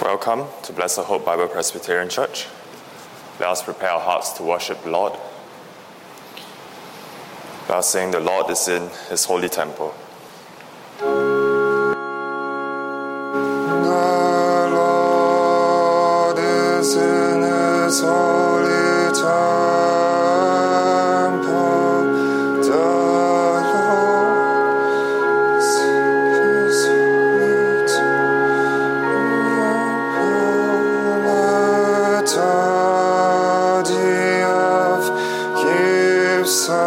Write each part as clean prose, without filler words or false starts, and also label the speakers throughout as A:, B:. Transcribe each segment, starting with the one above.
A: Welcome to Blessed Hope Bible Presbyterian Church. Let us prepare our hearts to worship the Lord. Let us sing, "The Lord is in His holy temple."
B: The Lord is in His holy temple. The Lord is in His holy temple. Let the earth keep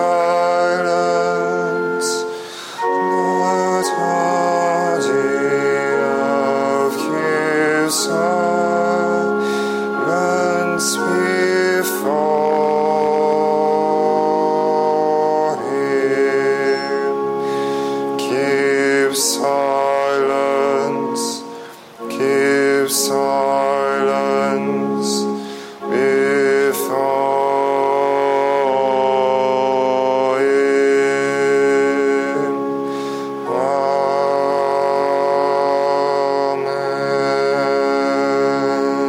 B: silence. Let the earth keep silence before Him. Keep silence. Keep silence before Him. Amen.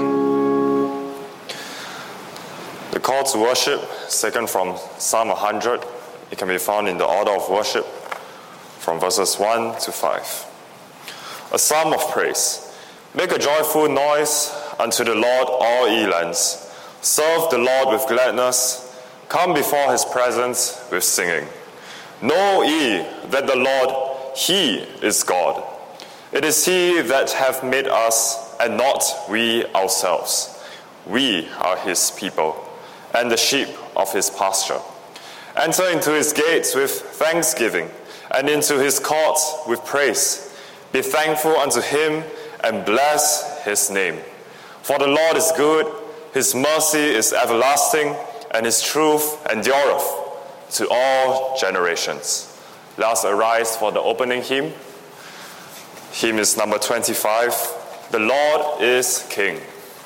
A: The call to worship is taken from Psalm 100. It can be found in the order of worship from verses 1 to 5. A psalm of praise. Make a joyful noise unto the Lord, all ye lands. Serve the Lord with gladness. Come before His presence with singing. Know ye that the Lord, He is God. It is He that hath made us, and not we ourselves. We are His people, and the sheep of His pasture. Enter into His gates with thanksgiving, and into His courts with praise. Be thankful unto Him, and bless His name. For the Lord is good, His mercy is everlasting, and His truth endureth to all generations. Let us arise for the opening hymn. Hymn is number 25. The Lord is King.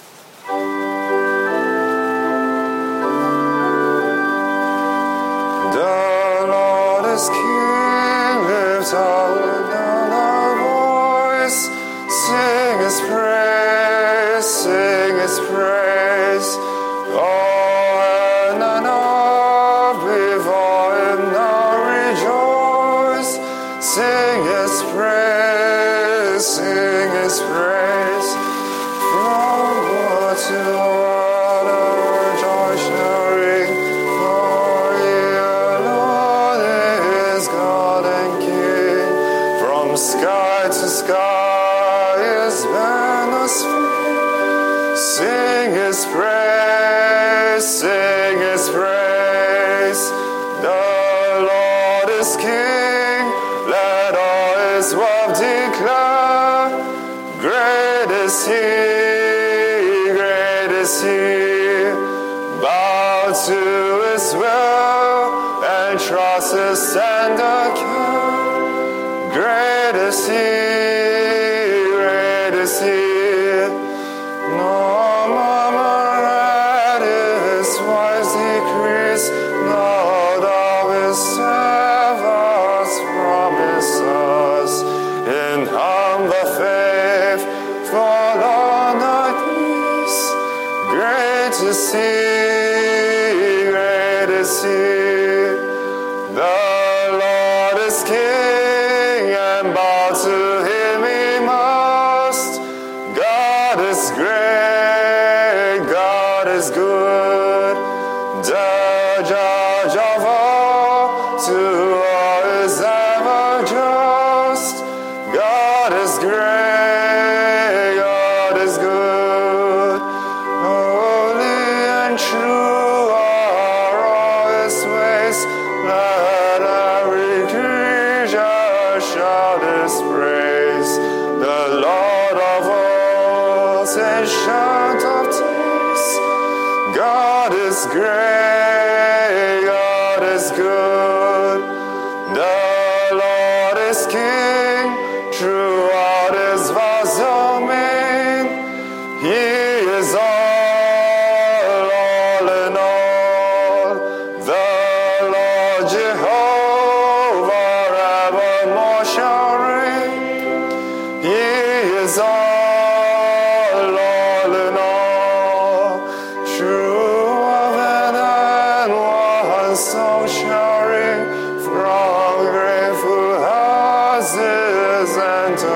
B: The Lord is King, lift up our voice. Sing His praise, sing His praise. Oh, and earth before Him now rejoice. Sing His praise, sing His praise. From world to world, rejoice shall ring. For He alone is God and King. From sky to sky, His banners flee. Sing His praise, sing His praise. The Lord is King, let all His wealth declare. Great is He, great is He. Bow to His will and trust His tender care. Great is He, great is He. No murmur at His wise decrees, nor of His servants promises. In humble faith, fall on our knees. Great is He, great is He. The Lord is King, and bow to Him we must. God is great, God is good, the judge of all, to all is ever just. God is great, God is good, holy and true are all His ways. Let every creature shout His praise. The Lord of hosts, ancient of days. God is great, God is good. The Lord is King, throughout His vast domain. He is all in all. The Lord Jehovah evermore shall reign. He is all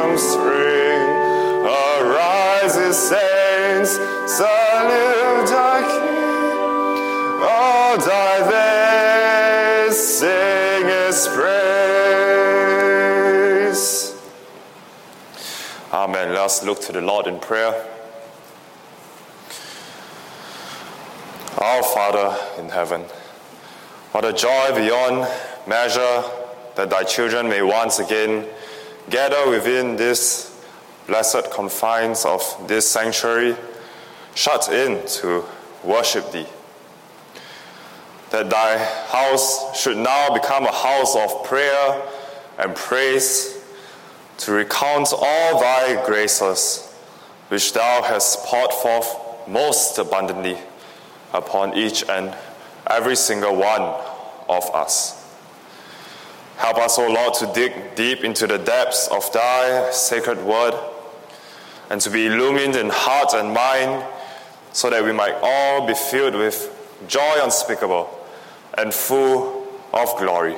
B: kingdoms ring. Arise, his saints, salute our King. All thy days sing his praise.
A: Amen. Let us look to the Lord in prayer. Our Father in heaven, what a joy beyond measure that thy children may once again gather within this blessed confines of this sanctuary, shut in to worship thee. That thy house should now become a house of prayer and praise, to recount all thy graces, which thou hast poured forth most abundantly upon each and every single one of us. Help us, O Lord, to dig deep into the depths of thy sacred word and to be illumined in heart and mind, so that we might all be filled with joy unspeakable and full of glory.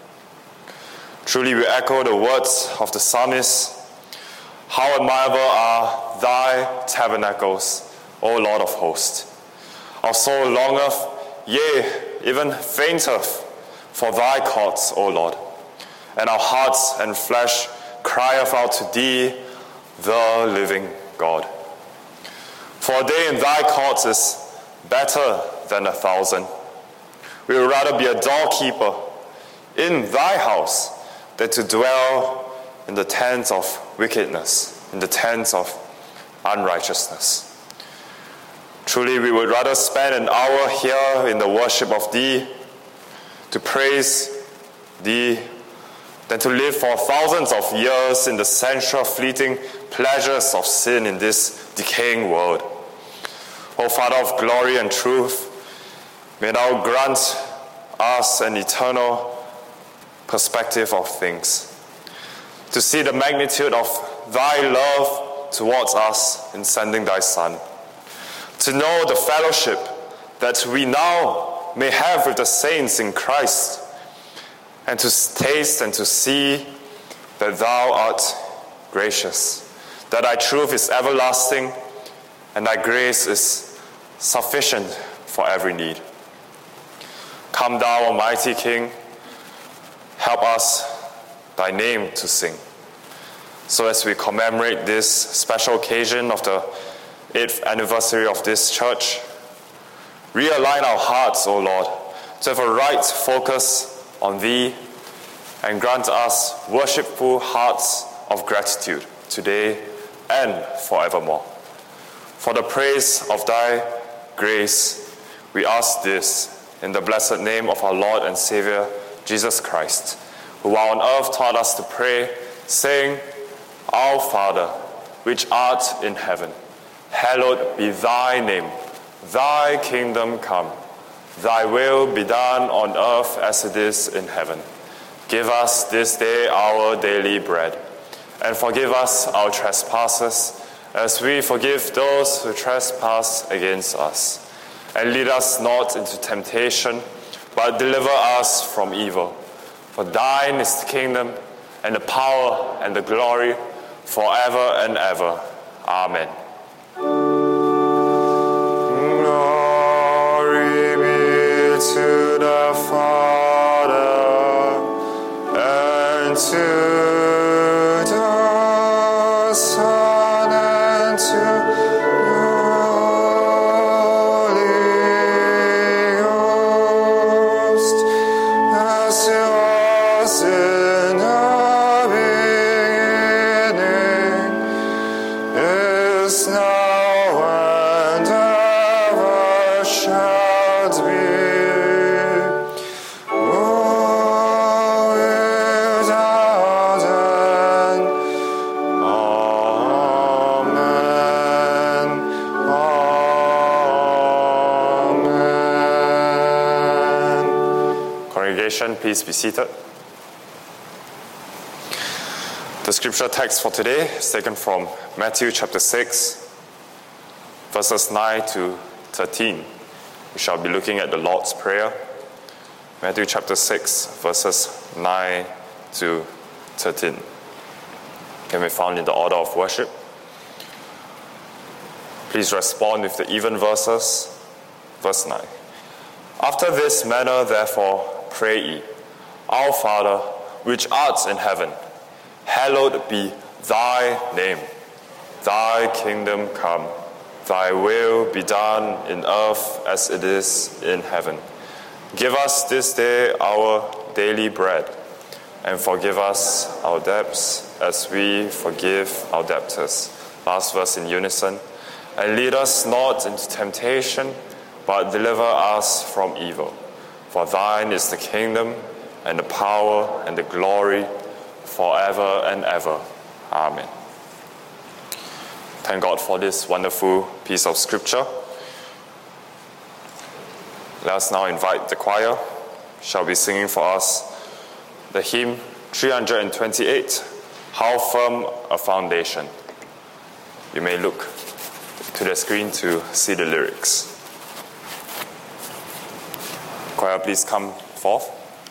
A: Truly we echo the words of the psalmist, how admirable are thy tabernacles, O Lord of hosts. Our soul longeth, yea, even fainteth for thy courts, O Lord. And our hearts and flesh crieth out to thee, the living God. For a day in thy courts is better than 1,000. We would rather be a doorkeeper in thy house than to dwell in the tents of wickedness, in the tents of unrighteousness. Truly, we would rather spend an hour here in the worship of thee, to praise thee, than to live for thousands of years in the sensual, fleeting pleasures of sin in this decaying world. O Father of glory and truth, may thou grant us an eternal perspective of things, to see the magnitude of thy love towards us in sending thy Son, to know the fellowship that we now may have with the saints in Christ, and to taste and to see that thou art gracious, that thy truth is everlasting, and thy grace is sufficient for every need. Come thou, Almighty King, help us thy name to sing. So as we commemorate this special occasion of the 8th anniversary of this church, realign our hearts, O Lord, to have a right focus on thee, and grant us worshipful hearts of gratitude today and forevermore. For the praise of thy grace, we ask this in the blessed name of our Lord and Savior, Jesus Christ, who while on earth taught us to pray, saying, Our Father, which art in heaven, hallowed be thy name. Thy kingdom come. Thy will be done on earth as it is in heaven. Give us this day our daily bread, and forgive us our trespasses, as we forgive those who trespass against us. And lead us not into temptation, but deliver us from evil. For thine is the kingdom, and the power, and the glory, forever and ever. Amen.
B: Glory be to the Father, and to the Son, and to the Holy Ghost, as it was in the beginning, is now, and ever shall be, world without end. Amen. Amen.
A: Congregation, please be seated. The scripture text for today is taken from Matthew chapter 6, verses 9 to 13. We shall be looking at the Lord's Prayer. Matthew chapter 6, verses 9 to 13. can be found in the order of worship. Please respond with the even verses. Verse 9. After this manner, therefore, pray ye, Our Father, which art in heaven, hallowed be thy name. Thy kingdom come. Thy will be done in earth as it is in heaven. Give us this day our daily bread, and forgive us our debts as we forgive our debtors. Last verse in unison. And lead us not into temptation, but deliver us from evil. For thine is the kingdom, and the power, and the glory, forever and ever. Amen. Thank God for this wonderful piece of scripture. Let us now invite the choir, shall be singing for us the hymn 328, How Firm a Foundation. You may look to the screen to see the lyrics. Choir, please come forth.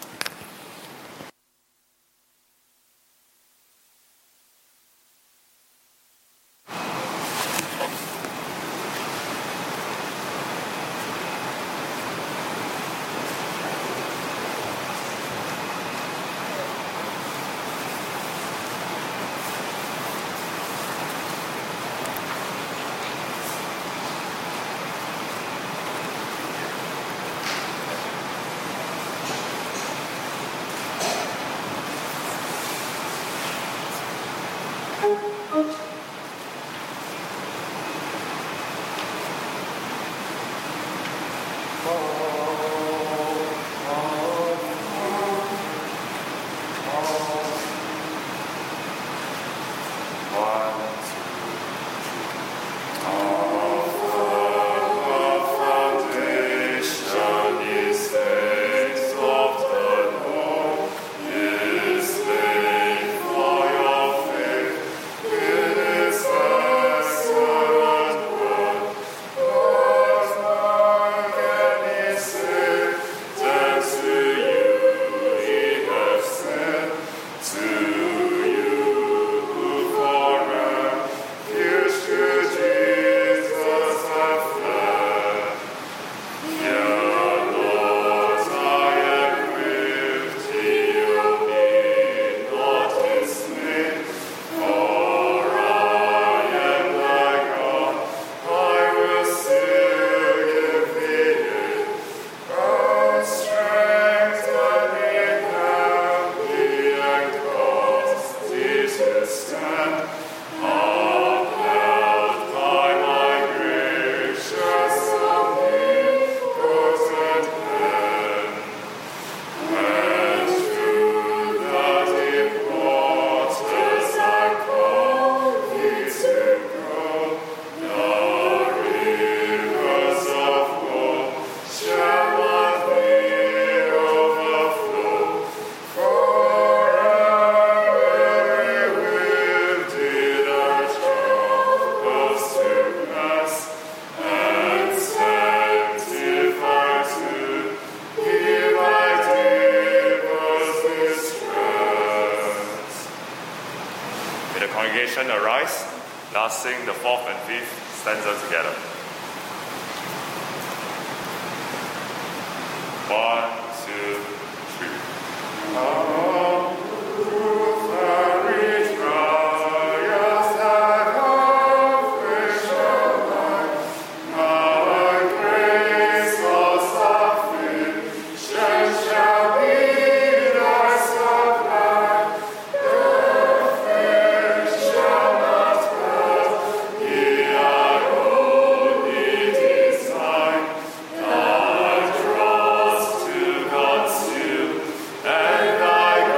A: Arise. Now sing the fourth and fifth stanza together. 1, 2, 3.
B: And thy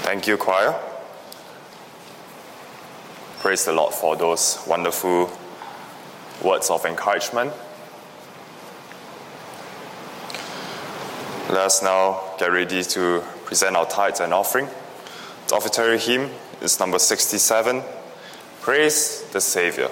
A: Thank you, choir. Praise the Lord for those wonderful words of encouragement. Let us now get ready to present our tithes and offering. The offertory hymn is number 67, Praise the Savior.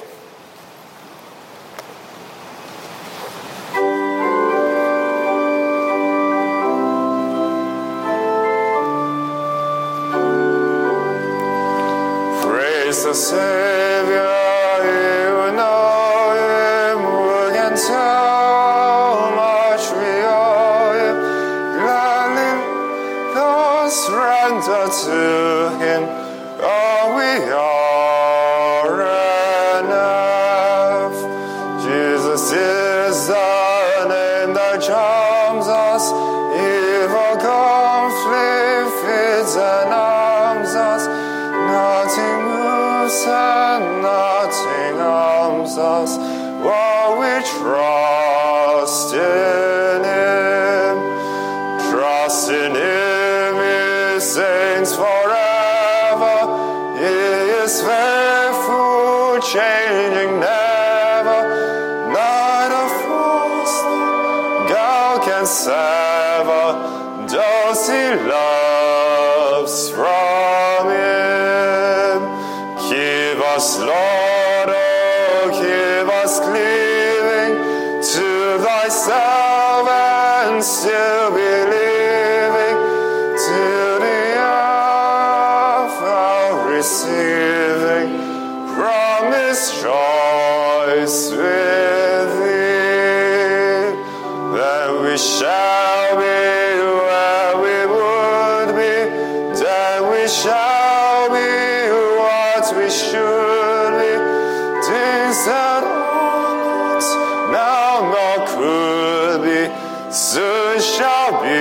B: Praise the Savior, you know Him, who can tell much we owe Him. Gladly thus render to Him all we are enough. Jesus is the name that charms us, evil conflict feeds and arms us. Nothing moves and nothing harms us while we trust in Him. Trust in Him, He saints forever. He is faithful, changing never. Neither false nor God can sever those He loves from Him. Keep us, Lord, oh, keep us cleaving to Thyself and still believing till the earth our receiving promised joys with Thee. Then we shall be where we would be, then we shall be what we should be. Things that are not now nor could be, soon shall be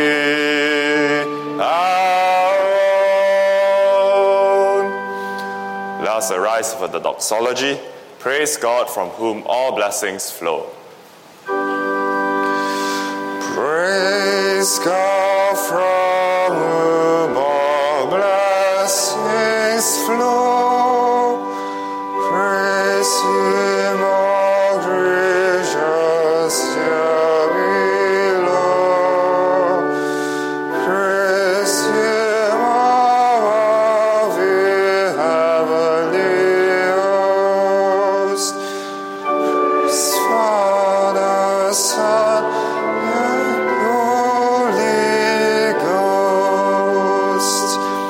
B: our own. Let us arise for the doxology. Praise God from whom all blessings flow. Praise God from whom all blessings flow. Praise Him, all creatures here below. Praise Him, all the heavenly host. Praise Father, Son, and Holy Ghost.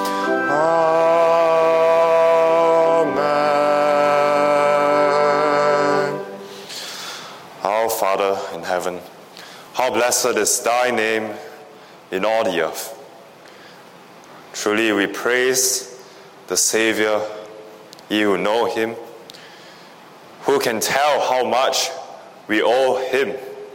B: Amen. Our Father in heaven, how blessed is Thy name in all the earth. Truly we praise the Savior, ye who know Him. Who can tell how much we owe Him?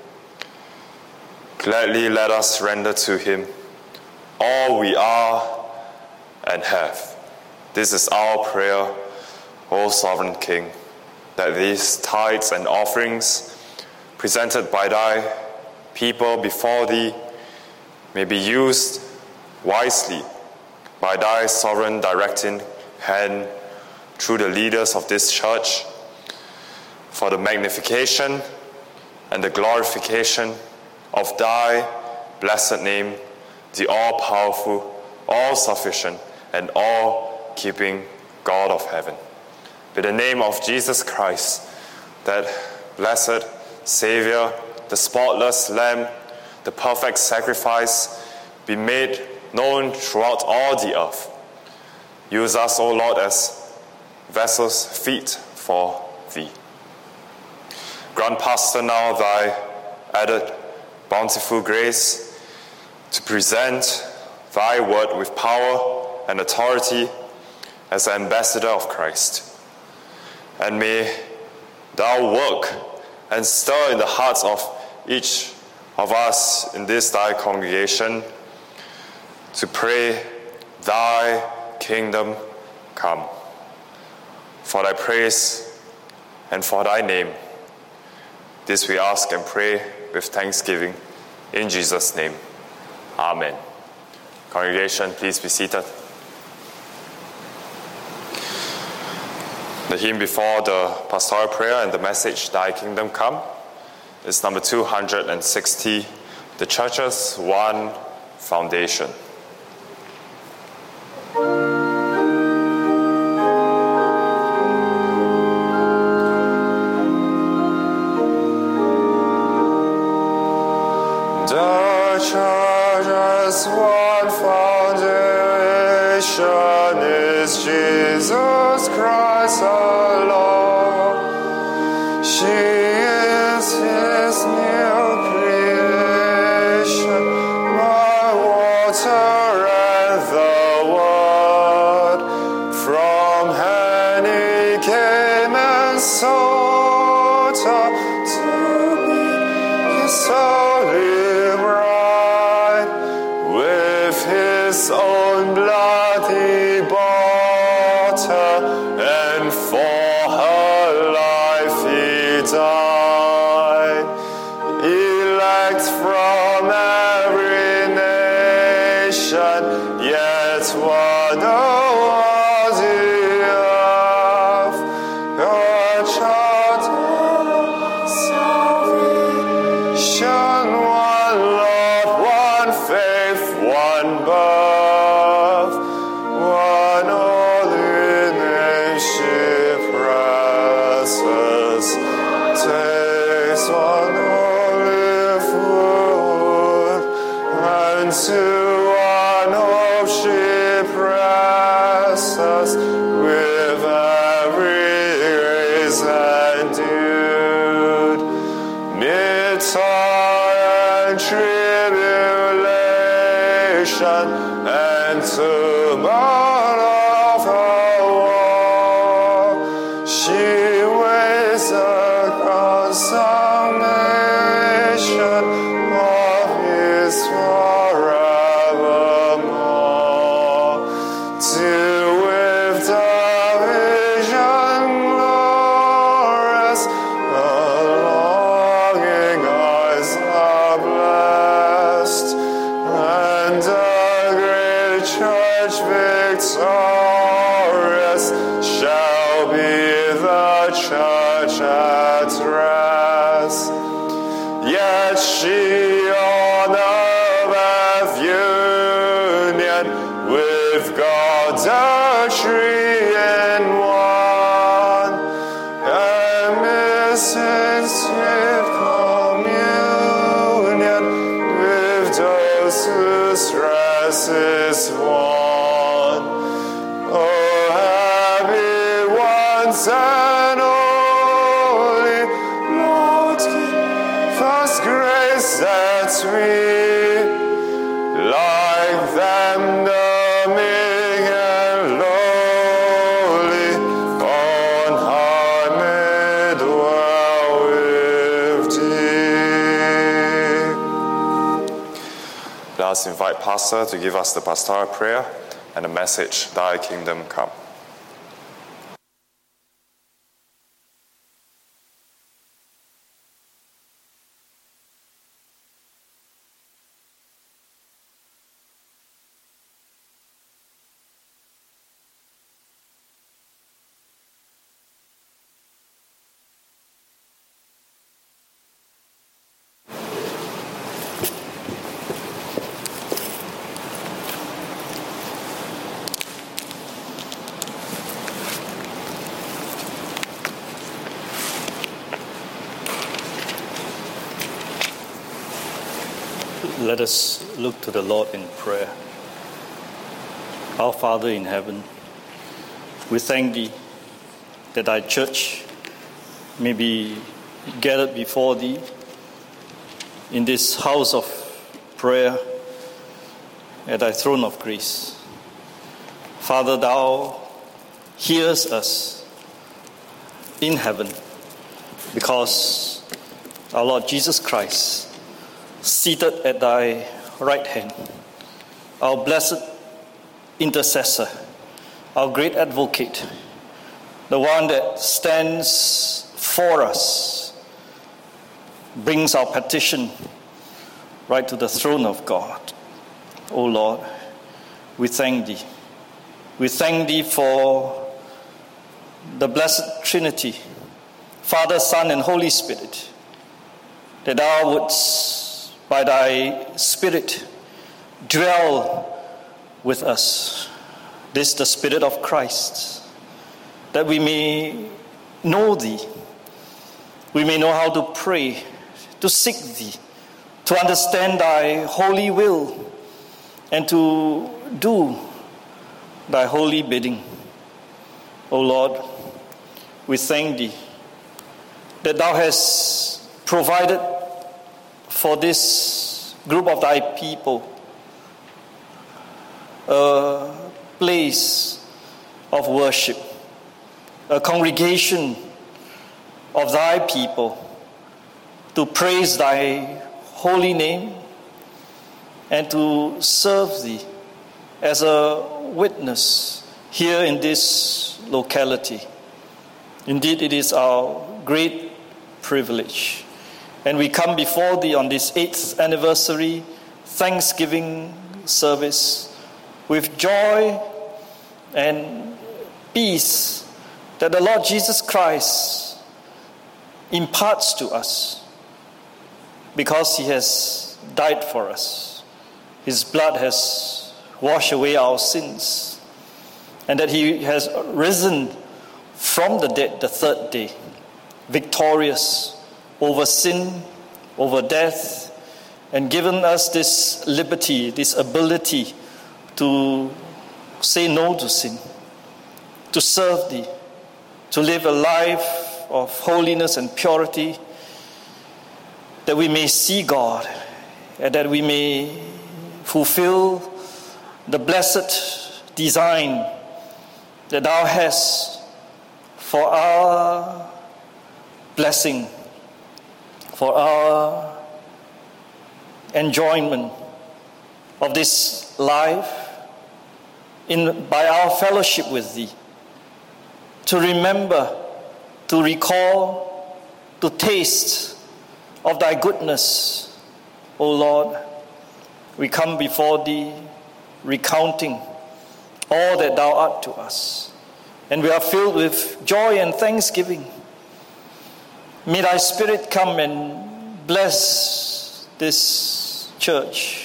B: Gladly let us render to Him all we are and have. This is our prayer, O Sovereign King, that these tithes and offerings presented by Thy people before Thee may be used wisely by Thy sovereign directing hand through the leaders of this church for the magnification and the glorification of Thy blessed name, the all-powerful, all-sufficient, and all-keeping God of heaven. By the name of Jesus Christ, that blessed Savior, the spotless Lamb, the perfect sacrifice, be made known throughout all the earth. Use us, O Lord, as vessels fit for Thee. Grant, Pastor, now Thy added bountiful grace to present Thy word with power and authority as an ambassador of Christ. And may Thou work and stir in the hearts of each of us in this Thy congregation to pray, Thy kingdom come. For Thy praise and for Thy name. This we ask and pray with thanksgiving in Jesus' name. Amen. Congregation, please be seated.
A: The hymn before the pastoral prayer and the message, Thy Kingdom Come, is number 260, The Church's One Foundation. The Church's one foundation is Jesus Christ our Lord. She is His new creation, by water and the Word. From hen He came and sought her to be His holy bride. With His own blood He bought her, and for her life He died. Elect from every nation, yet one was the earth. God child of salvation, one Lord, one faith, one birth, one holy name she presses. Takes one holy food, and to one hope she presses, with every grace endued. Mid toil and tribulation and tumult of her war, she weighs the consummation of His forevermore. To with the vision glorious, the longing eyes are blessed, and the great church victorious shall be the church at rest. Yet she on earth union with God the Three in one, and missing sweet communion with those whose rest is won. Oh, happy ones and holy, Lord, give us grace that we, like them, the meek and lowly, on high may dwell with Thee. Let us invite Pastor to give us the pastoral prayer and the message, Thy Kingdom Come.
C: Let us look to the Lord in prayer. Our Father in heaven, we thank Thee that Thy church may be gathered before Thee in this house of prayer at Thy throne of grace. Father, Thou hearest us in heaven because our Lord Jesus Christ, seated at Thy right hand, our blessed intercessor, our great advocate, the one that stands for us, brings our petition right to the throne of God. O Lord, we thank Thee. We thank Thee for the Blessed Trinity, Father, Son, and Holy Spirit, that thou wouldst, by thy Spirit, dwell with us. This is the Spirit of Christ, that we may know thee, we may know how to pray, to seek thee, to understand thy holy will, and to do thy holy bidding. O Lord, we thank thee that thou hast provided for this group of thy people a place of worship, a congregation of thy people to praise thy holy name and to serve thee as a witness here in this locality. Indeed, it is our great privilege. And we come before thee on this 8th anniversary Thanksgiving service with joy and peace that the Lord Jesus Christ imparts to us because he has died for us. His blood has washed away our sins, and that he has risen from the dead the third day, victorious over sin, over death, and given us this liberty, this ability to say no to sin, to serve thee, to live a life of holiness and purity, that we may see God, and that we may fulfill the blessed design that thou hast for our blessing, for our enjoyment of this life by our fellowship with thee, to remember, to recall, to taste of thy goodness. O Lord, we come before thee recounting all that thou art to us, and we are filled with joy and thanksgiving. May thy Spirit come and bless this church,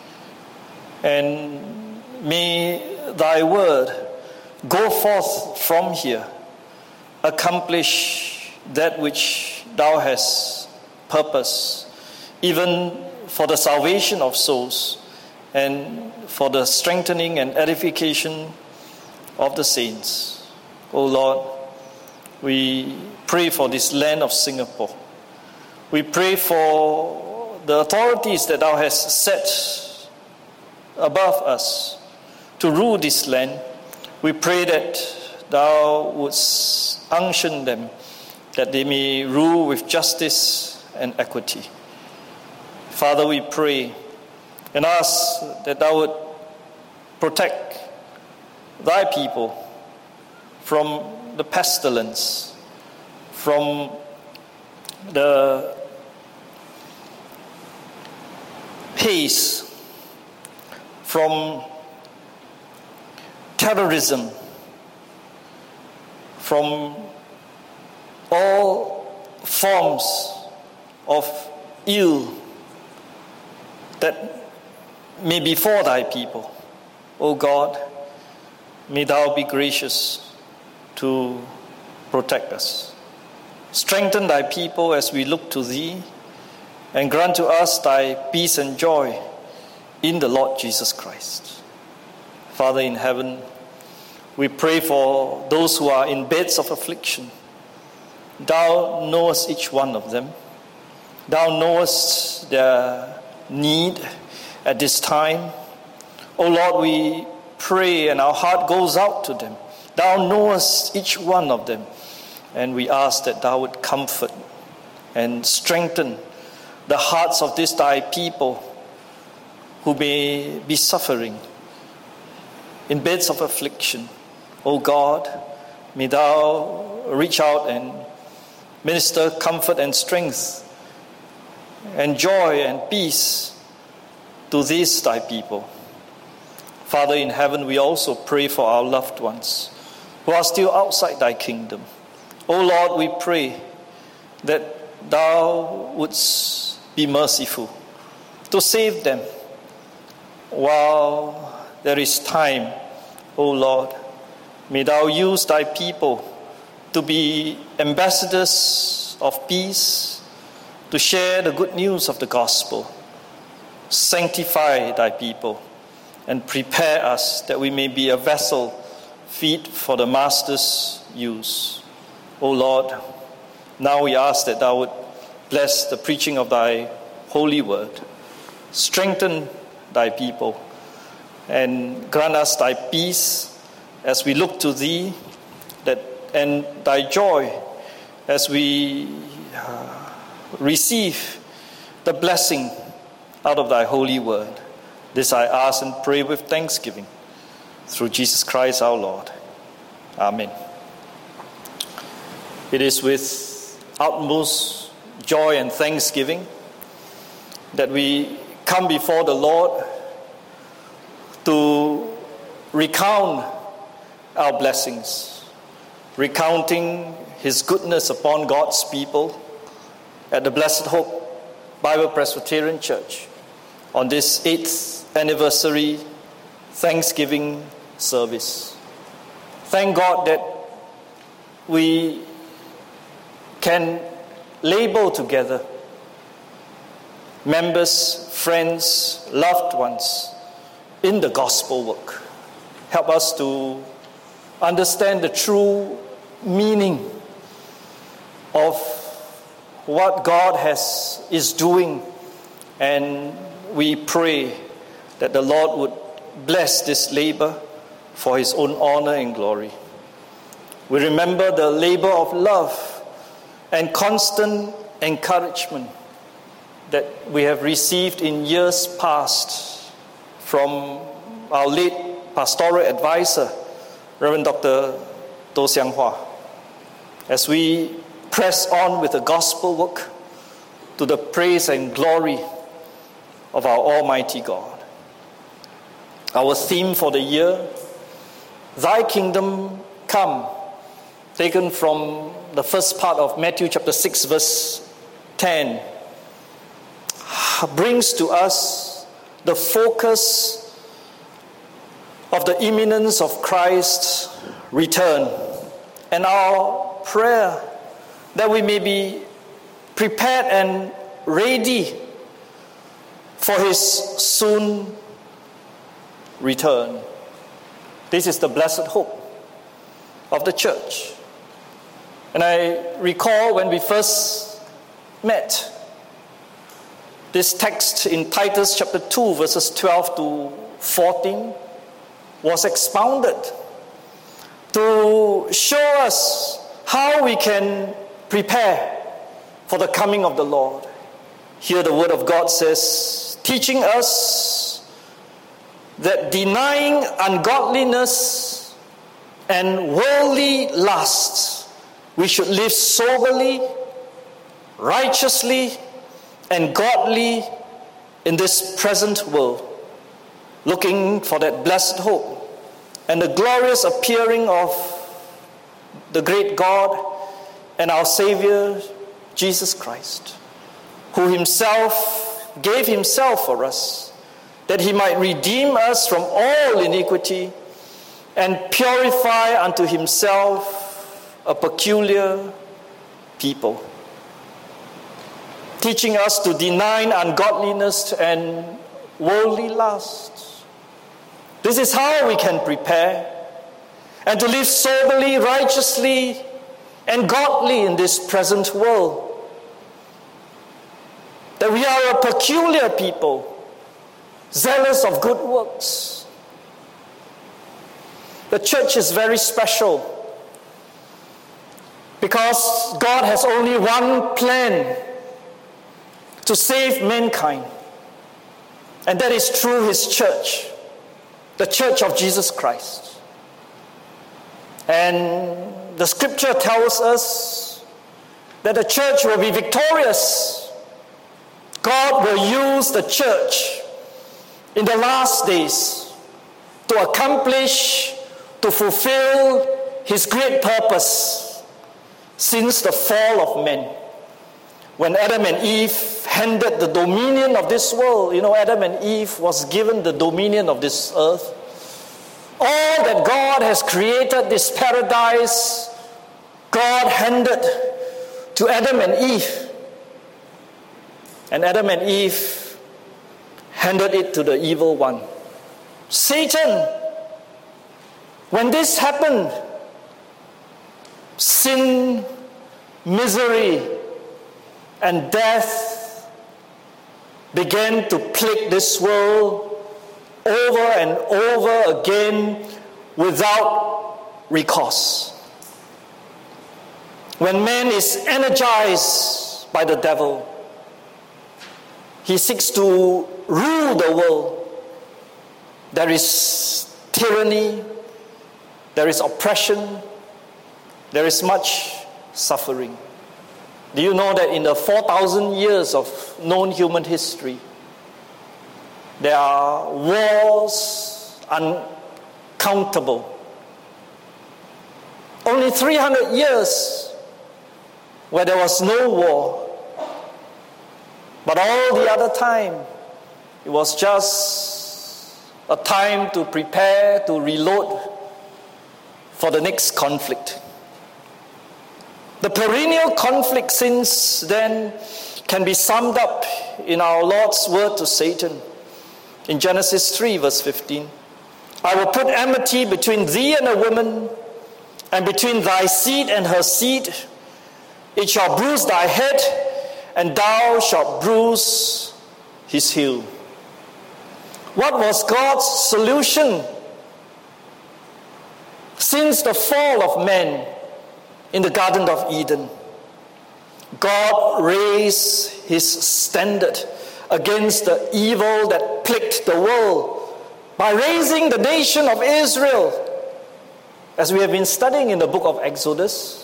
C: and may thy word go forth from here, accomplish that which thou hast purposed, even for the salvation of souls and for the strengthening and edification of the saints. O Lord, we pray for this land of Singapore. We pray for the authorities that thou hast set above us to rule this land. We pray that thou wouldst unction them, that they may rule with justice and equity. Father, we pray and ask that thou would protect thy people from the pestilence, from the haze, from terrorism, from all forms of ill that may befall thy people. O God, may thou be gracious to protect us. Strengthen thy people as we look to thee, and grant to us thy peace and joy in the Lord Jesus Christ. Father in heaven, we pray for those who are in beds of affliction. Thou knowest each one of them. Thou knowest their need at this time. O Lord, we pray and our heart goes out to them. Thou knowest each one of them, and we ask that thou would comfort and strengthen the hearts of this thy people who may be suffering in beds of affliction. O God, may thou reach out and minister comfort and strength and joy and peace to these thy people. Father in heaven, we also pray for our loved ones who are still outside thy kingdom. O Lord, we pray that thou wouldst be merciful to save them while there is time. O Lord, may thou use thy people to be ambassadors of peace, to share the good news of the gospel. Sanctify thy people and prepare us that we may be a vessel fit for the Master's use. O Lord, now we ask that thou would bless the preaching of thy holy word. Strengthen thy people and grant us thy peace as we look to thee, and thy joy as we receive the blessing out of thy holy word. This I ask and pray with thanksgiving through Jesus Christ our Lord. Amen. It is with utmost joy and thanksgiving that we come before the Lord to recount our blessings, recounting his goodness upon God's people at the Blessed Hope Bible Presbyterian Church on this 8th anniversary Thanksgiving service. Thank God that we can label together members, friends, loved ones in the gospel work. Help us to understand the true meaning of what God is doing, and we pray that the Lord would bless this labor for his own honor and glory. We remember the labor of love and constant encouragement that we have received in years past from our late pastoral advisor, Reverend Dr. To Siang Hua, as we press on with the gospel work to the praise and glory of our Almighty God. Our theme for the year, Thy Kingdom Come, taken from the first part of Matthew chapter 6 verse 10, brings to us the focus of the imminence of Christ's return, and our prayer that we may be prepared and ready for his soon return. This is the blessed hope of the church. And I recall when we first met, this text in Titus chapter 2 verses 12 to 14 was expounded to show us how we can prepare for the coming of the Lord. Here the word of God says, teaching us that denying ungodliness and worldly lusts, we should live soberly, righteously, and godly in this present world, looking for that blessed hope and the glorious appearing of the great God and our Savior, Jesus Christ, who himself gave himself for us, that he might redeem us from all iniquity and purify unto himself a peculiar people, teaching us to deny ungodliness and worldly lusts. This is how we can prepare and to live soberly, righteously, and godly in this present world. That we are a peculiar people, zealous of good works. The church is very special because God has only one plan to save mankind, and that is through his church, the church of Jesus Christ. And the scripture tells us that the church will be victorious. God will use the church in the last days to accomplish, to fulfill his great purpose since the fall of man. When Adam and Eve handed the dominion of this world, Adam and Eve was given the dominion of this earth. All that God has created, this paradise, God handed to Adam and Eve. And Adam and Eve handed it to the evil one, Satan. When this happened, sin, misery, and death began to plague this world over and over again without recourse. When man is energized by the devil, he seeks to rule the world. There is tyranny, there is oppression, there is much suffering. Do you know that in the 4,000 years of known human history, there are wars uncountable? Only 300 years where there was no war. But all the other time, it was just a time to prepare, to reload for the next conflict. The perennial conflict since then can be summed up in our Lord's word to Satan in Genesis 3 verse 15. I will put enmity between thee and the woman, and between thy seed and her seed. It shall bruise thy head, and thou shalt bruise his heel. What was God's solution since the fall of man in the Garden of Eden? God raised his standard against the evil that plagued the world by raising the nation of Israel, as we have been studying in the book of Exodus.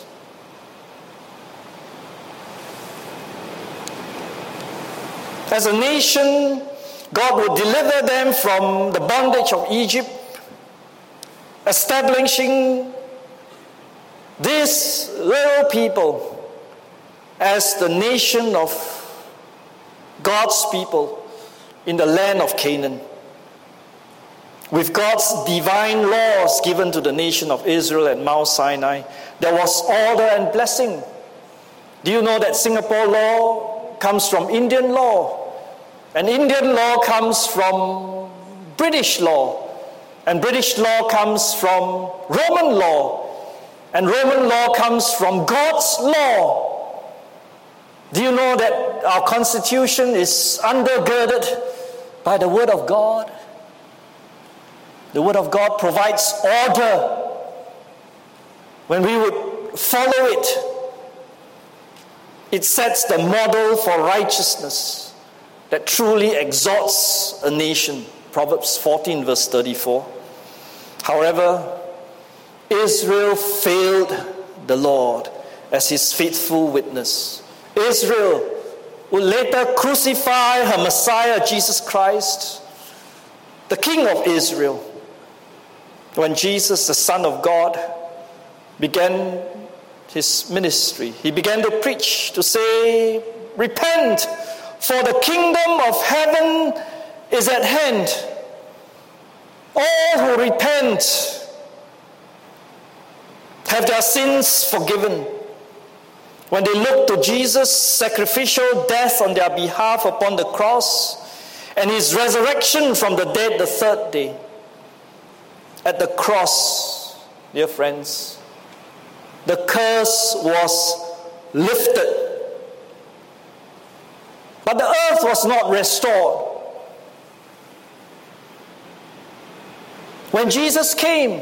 C: As a nation, God would deliver them from the bondage of Egypt, establishing these little people as the nation of God's people in the land of Canaan. With God's divine laws given to the nation of Israel at Mount Sinai, there was order and blessing. Do you know that Singapore law comes from Indian law? And Indian law comes from British law. And British law comes from Roman law. And Roman law comes from God's law. Do you know that our constitution is undergirded by the Word of God? The Word of God provides order. When we would follow it, it sets the model for righteousness that truly exalts a nation. Proverbs 14 verse 34. However, Israel failed the Lord as his faithful witness. Israel would later crucify her Messiah, Jesus Christ, the King of Israel. When Jesus, the Son of God, began his ministry, he began to preach, to say, repent, for the kingdom of heaven is at hand. All who repent have their sins forgiven. When they look to Jesus' sacrificial death on their behalf upon the cross and his resurrection from the dead the third day, at the cross, dear friends, the curse was lifted. But the earth was not restored. When Jesus came,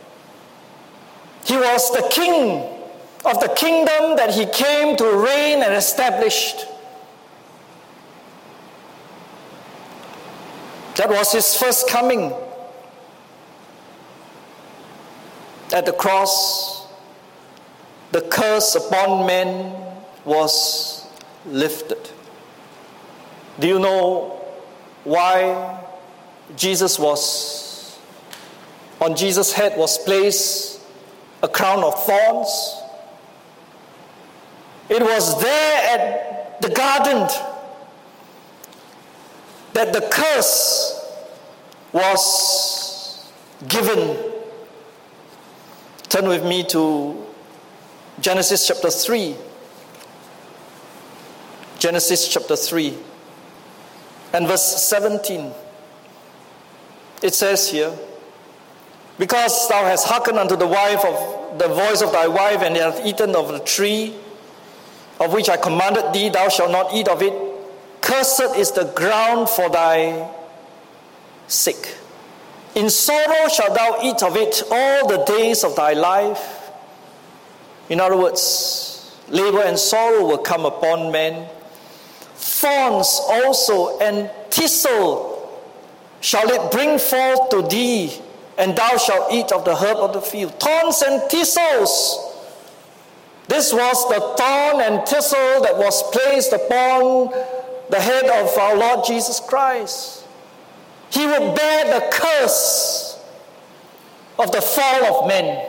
C: he was the king of the kingdom that he came to reign and establish. That was his first coming. At the cross, the curse upon men was lifted. Do you know why on Jesus' head was placed a crown of thorns. It was there at the garden that the curse was given. Turn with me to Genesis chapter 3. Genesis chapter 3 and verse 17. It says here, because thou hast hearkened unto the voice of thy wife, and hast eaten of the tree of which I commanded thee, thou shalt not eat of it. Cursed is the ground for thy sake. In sorrow shalt thou eat of it all the days of thy life. In other words, labor and sorrow will come upon men. Thorns also and thistle shall it bring forth to thee, and thou shalt eat of the herb of the field. Thorns and thistles. This was the thorn and thistle that was placed upon the head of our Lord Jesus Christ. He would bear the curse of the fall of men.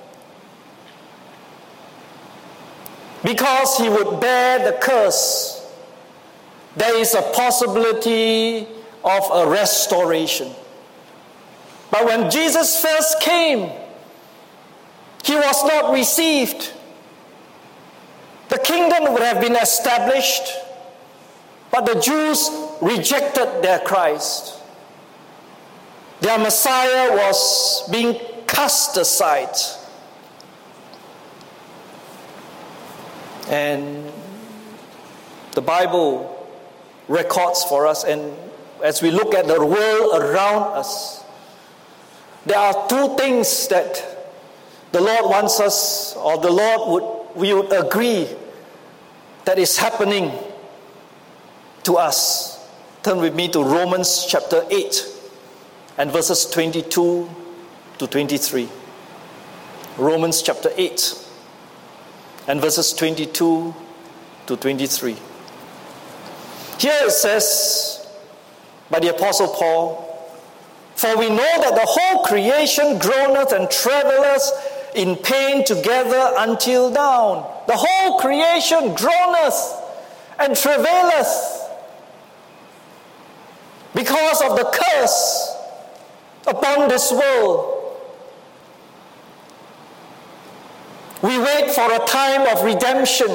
C: Because he would bear the curse, there is a possibility of a restoration. But when Jesus first came, he was not received. The kingdom would have been established, but the Jews rejected their Christ. Their Messiah was being cast aside. And the Bible records for us, and as we look at the world around us, there are two things that the Lord wants us, or we would agree that is happening to us. Turn with me to Romans chapter 8 and verses 22 to 23. Romans chapter 8 and verses 22 to 23. Here it says by the Apostle Paul, for we know that the whole creation groaneth and travaileth in pain together until now. The whole creation groaneth and travaileth because of the curse upon this world. We wait for a time of redemption.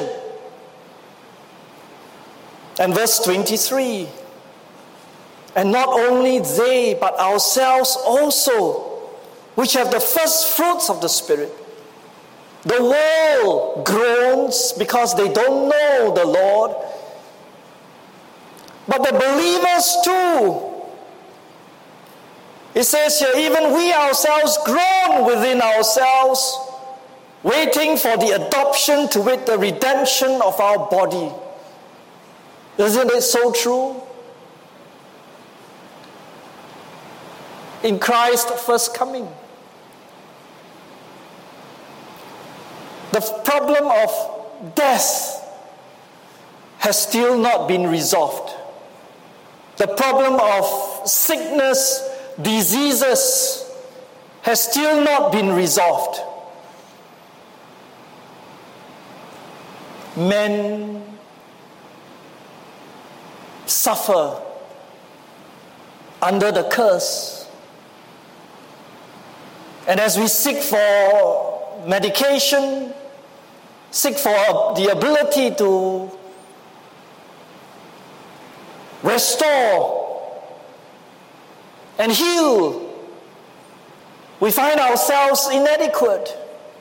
C: And verse 23, and not only they, but ourselves also, which have the first fruits of the Spirit. The world groans because they don't know the Lord. But the believers too. It says here, even we ourselves groan within ourselves, waiting for the adoption, to wit, the redemption of our body. Isn't it so true? In Christ's first coming, the problem of death has still not been resolved. The problem of sickness, diseases has still not been resolved. Men suffer under the curse. And as we seek for medication, seek for the ability to restore and heal, we find ourselves inadequate.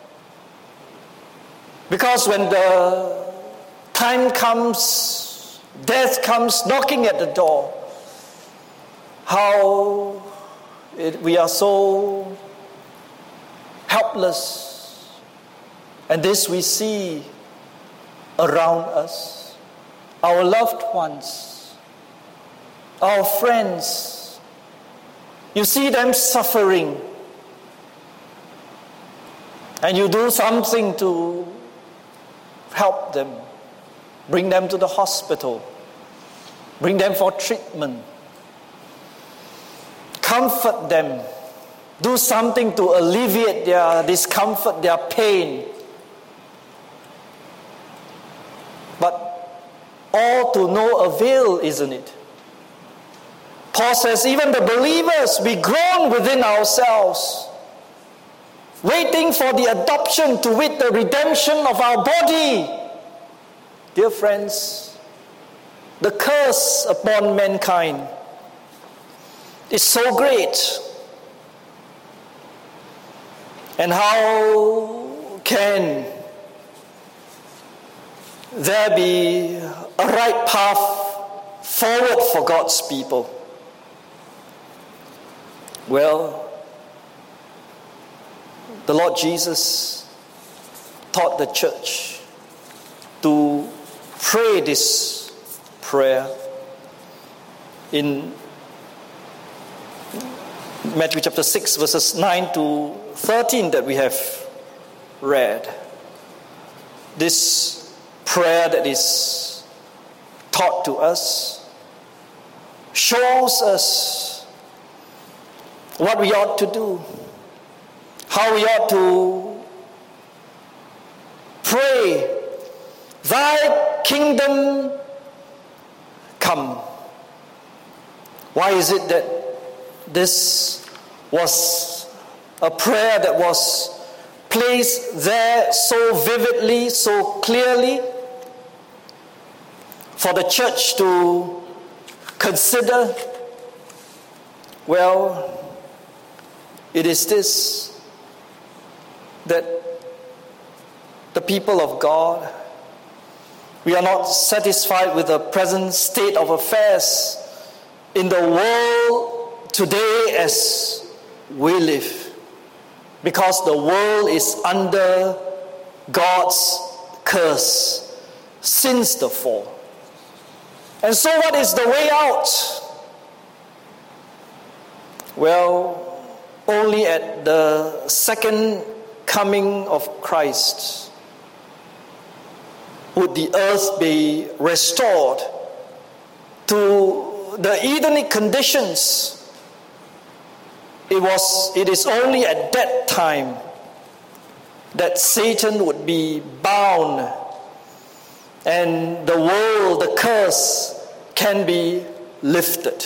C: Because when the time comes, death comes knocking at the door, we are so helpless. And this we see around us. Our loved ones, our friends, you see them suffering, and you do something to help them, bring them to the hospital, bring them for treatment, comfort them, do something to alleviate their discomfort, their pain. But all to no avail, isn't it? Paul says, even the believers, we groan within ourselves, waiting for the adoption, to wit, the redemption of our body. Dear friends, the curse upon mankind is so great. And how can there be a right path forward for God's people? Well, the Lord Jesus taught the church to pray this prayer in Matthew chapter 6, verses 9 to 13 that we have read. This prayer that is taught to us shows us what we ought to do, how we ought to pray, Thy kingdom come. Why is it that this was a prayer that was placed there so vividly, so clearly for the church to consider? Well, it is this, that the people of God, we are not satisfied with the present state of affairs in the world today as we live, because the world is under God's curse since the fall. And so what is the way out? Well, only at the second coming of Christ would the earth be restored to the Edenic conditions. It is only at that time that Satan would be bound and the world, the curse, can be lifted.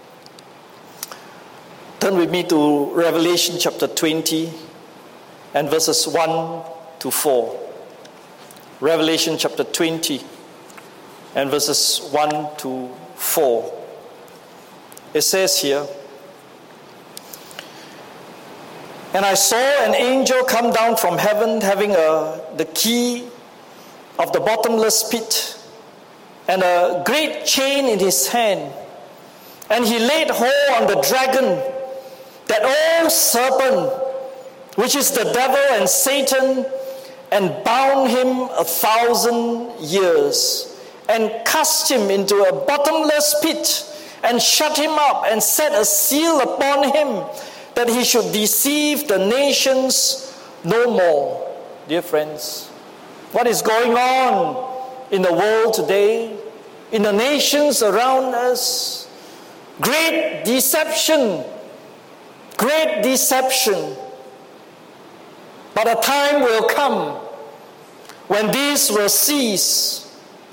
C: Turn with me to Revelation chapter 20 and verses 1 to 4. Revelation chapter 20 and verses 1 to 4. It says here, "And I saw an angel come down from heaven, having the key of the bottomless pit and a great chain in his hand. And he laid hold on the dragon, that old serpent, which is the devil and Satan, and bound him 1,000 years, and cast him into a bottomless pit, and shut him up, and set a seal upon him, that he should deceive the nations no more." Dear friends, what is going on in the world today, in the nations around us? Great deception. Great deception. But a time will come when this will cease,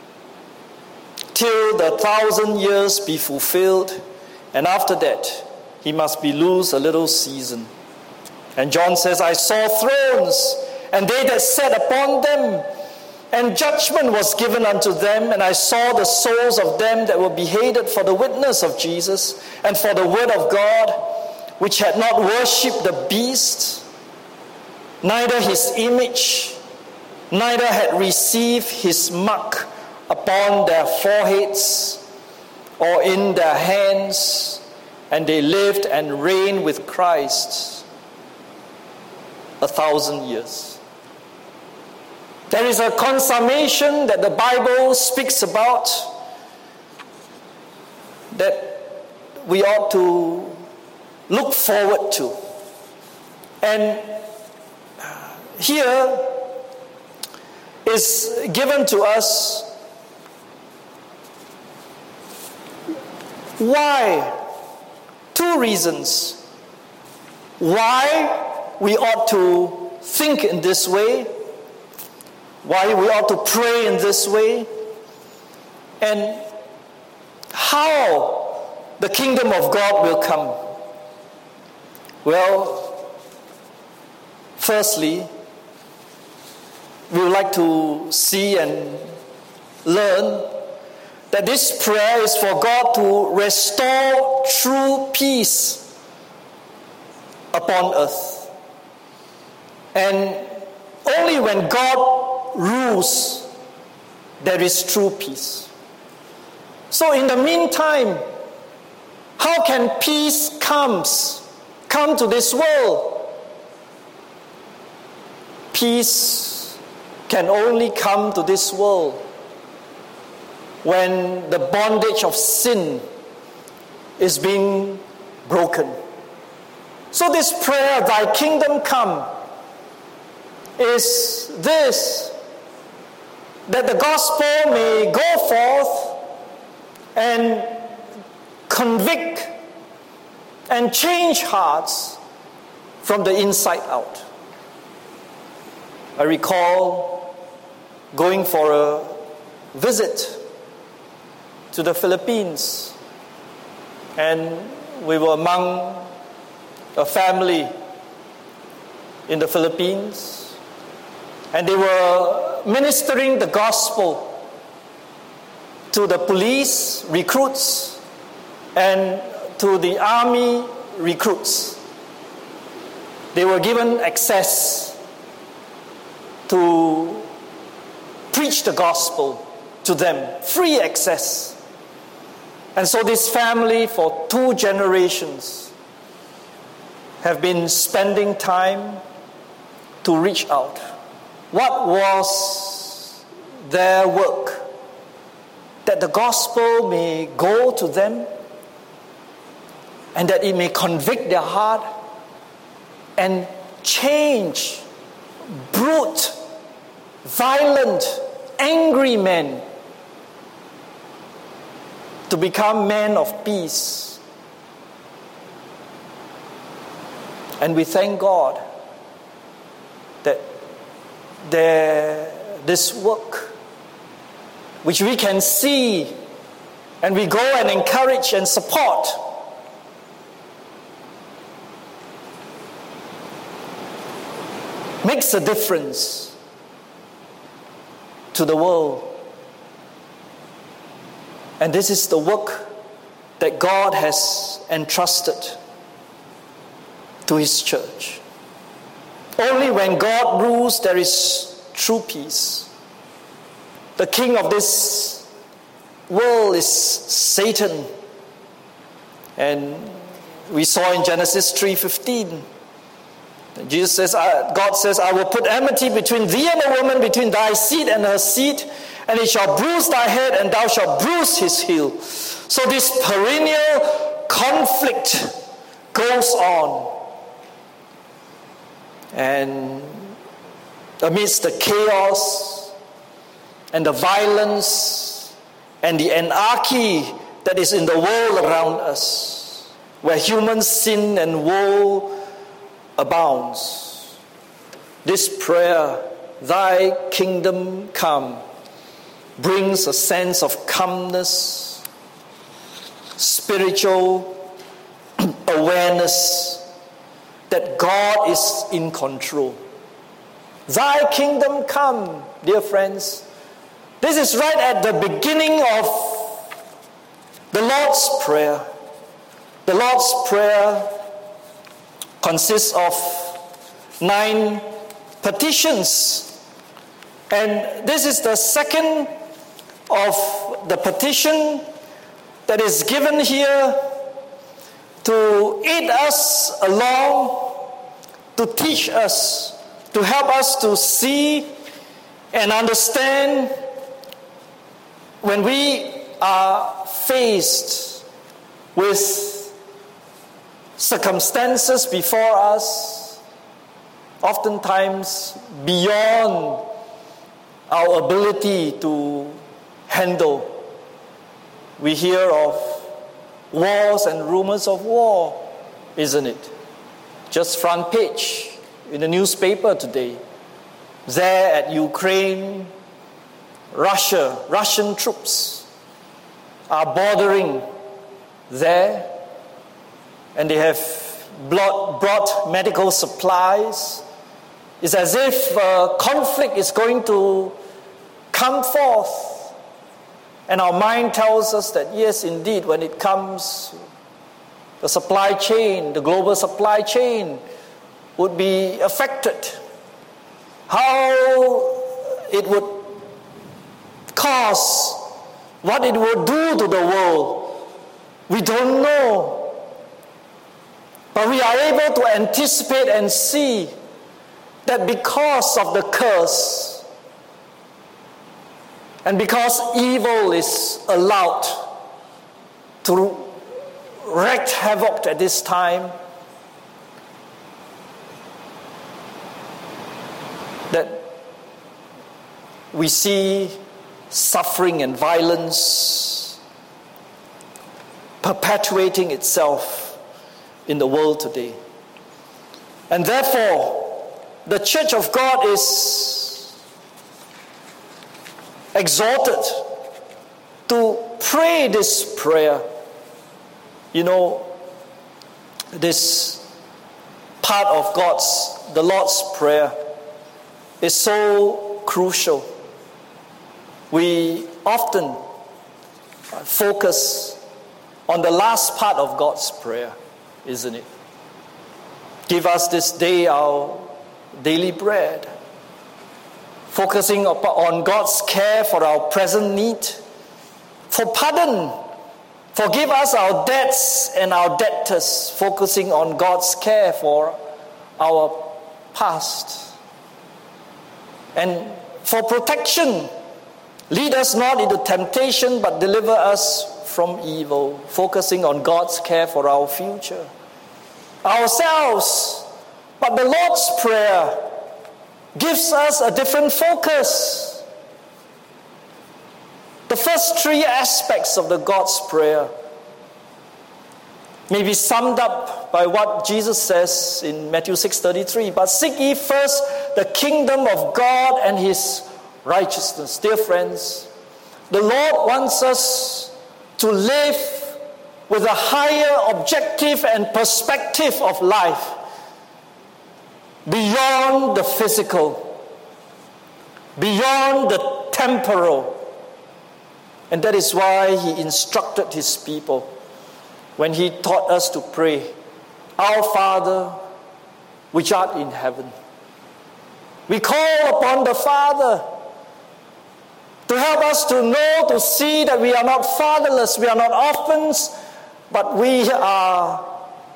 C: till the 1,000 years be fulfilled, and after that he must be loose a little season. And John says, "I saw thrones, and they that sat upon them, and judgment was given unto them, and I saw the souls of them that were beheaded for the witness of Jesus, and for the word of God, which had not worshipped the beast, neither his image, neither had received his mark upon their foreheads or in their hands, and they lived and reigned with Christ 1,000 years." There is a consummation that the Bible speaks about that we ought to look forward to. And here is given to us why. Two reasons why we ought to think in this way, why we ought to pray in this way, and how the kingdom of God will come. Well, firstly, we would like to see and learn that this prayer is for God to restore true peace upon earth. And only when God rules, there is true peace. So in the meantime, how can peace come to this world? Peace can only come to this world when the bondage of sin is being broken. So this prayer, thy kingdom come, is this, that the gospel may go forth and convict and change hearts from the inside out. I recall going for a visit to the Philippines, and we were among a family in the Philippines, and they were ministering the gospel to the police recruits and to the army recruits. They were given access to preach the gospel to them, free access. And so this family for 2 generations have been spending time to reach out. What was their work? That the gospel may go to them and that it may convict their heart and change brute, violent, angry men to become men of peace. And we thank God that this work, which we can see and we go and encourage and support, makes a difference to the world. And this is the work that God has entrusted to His church. Only when God rules, there is true peace. The king of this world is Satan. And we saw in Genesis 3:15, Jesus says, God says, I will put enmity between thee and the woman, between thy seed and her seed, and it shall bruise thy head, and thou shalt bruise his heel. So this perennial conflict goes on. And amidst the chaos and the violence and the anarchy that is in the world around us, where human sin and woe abounds, this prayer, thy kingdom come, brings a sense of calmness, spiritual awareness that God is in control. Thy kingdom come, dear friends. This is right at the beginning of the Lord's Prayer. The Lord's Prayer consists of 9 petitions. And this is the second of the petition that is given here to aid us along, to teach us, to help us to see and understand when we are faced with circumstances before us, oftentimes beyond our ability to handle. We hear of wars and rumors of war, isn't it? just front page in the newspaper today. There at Ukraine, Russian troops are bordering there, and they have brought medical supplies. It's as if conflict is going to come forth. And our mind tells us that yes, indeed, when it comes, the supply chain, the global supply chain would be affected. How it would cause, what it would do to the world, we don't know. But we are able to anticipate and see that because of the curse, and because evil is allowed to wreak havoc at this time, that we see suffering and violence perpetuating itself in the world today. And therefore, the Church of God is exhorted to pray this prayer. You know, this part of the Lord's Prayer is so crucial. We often focus on the last part of God's prayer, isn't it? Give us this day our daily bread. Focusing on God's care for our present need. For pardon. Forgive us our debts and our debtors. Focusing on God's care for our past. And for protection. Lead us not into temptation, but deliver us from evil. Focusing on God's care for our future. Ourselves. But the Lord's Prayer gives us a different focus. The first three aspects of the God's Prayer may be summed up by what Jesus says in Matthew 6:33. But seek ye first the kingdom of God and His righteousness. Dear friends, the Lord wants us to live with a higher objective and perspective of life, beyond the physical, beyond the temporal. And that is why He instructed His people when He taught us to pray, Our Father, which art in heaven. We call upon the Father to help us to know, to see that we are not fatherless, we are not orphans, but we are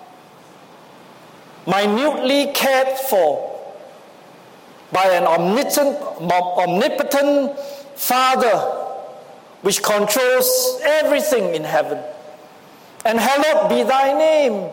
C: minutely cared for by an omnipotent Father which controls everything in heaven. And hallowed be thy name.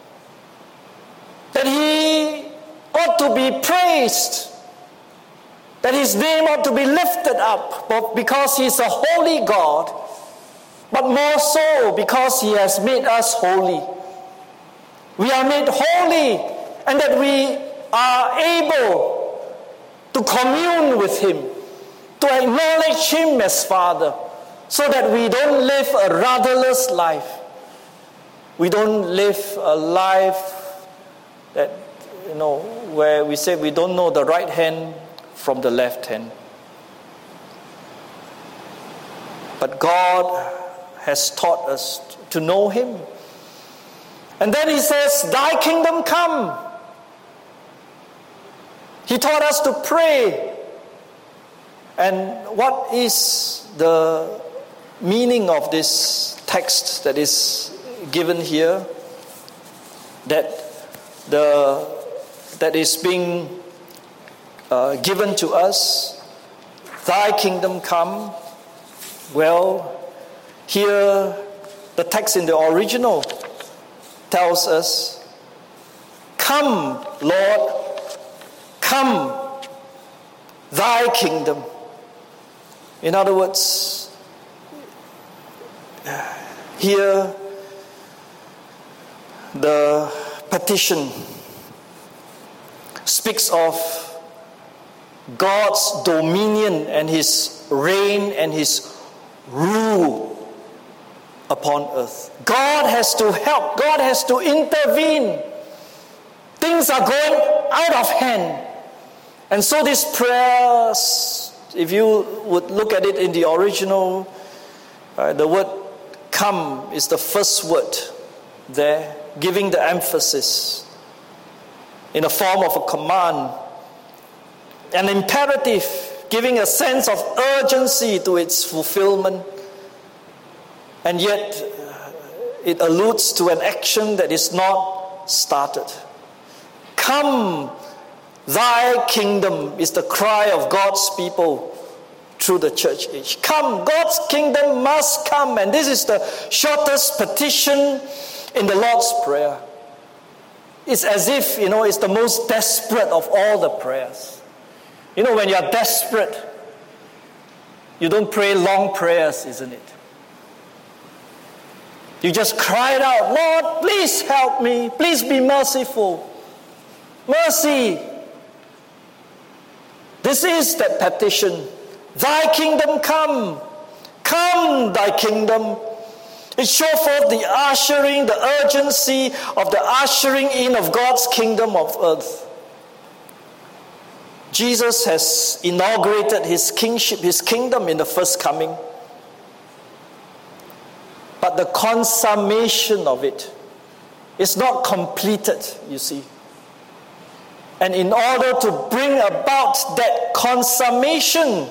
C: That He ought to be praised. That His name ought to be lifted up, both because He is a holy God, but more so because He has made us holy. We are made holy, and that we are able to commune with Him, to acknowledge Him as Father, so that we don't live a rudderless life. We don't live a life that, where we say we don't know the right hand from the left hand. But God has taught us to know Him. And then He says, Thy kingdom come. He taught us to pray. And what is the meaning of this text that is given here? That is being given to us. Thy kingdom come. Well, here the text in the original tells us, Come, Lord, come, thy kingdom. In other words, here the petition speaks of God's dominion and His reign and His rule upon earth. God has to help. God has to intervene. Things are going out of hand. And so these prayers, if you would look at it in the original, the word come is the first word there, giving the emphasis in the form of a command, an imperative, giving a sense of urgency to its fulfillment. And yet, it alludes to an action that is not started. Come, thy kingdom is the cry of God's people through the church age. Come, God's kingdom must come. And this is the shortest petition in the Lord's Prayer. It's as if, it's the most desperate of all the prayers. When you're desperate, you don't pray long prayers, isn't it? You just cry it out, Lord, please help me. Please be merciful. Mercy. This is that petition. Thy kingdom come. Come, thy kingdom. It shows forth the ushering, the urgency of the ushering in of God's kingdom of earth. Jesus has inaugurated His kingship, His kingdom in the first coming. But the consummation of it is not completed, you see. And in order to bring about that consummation,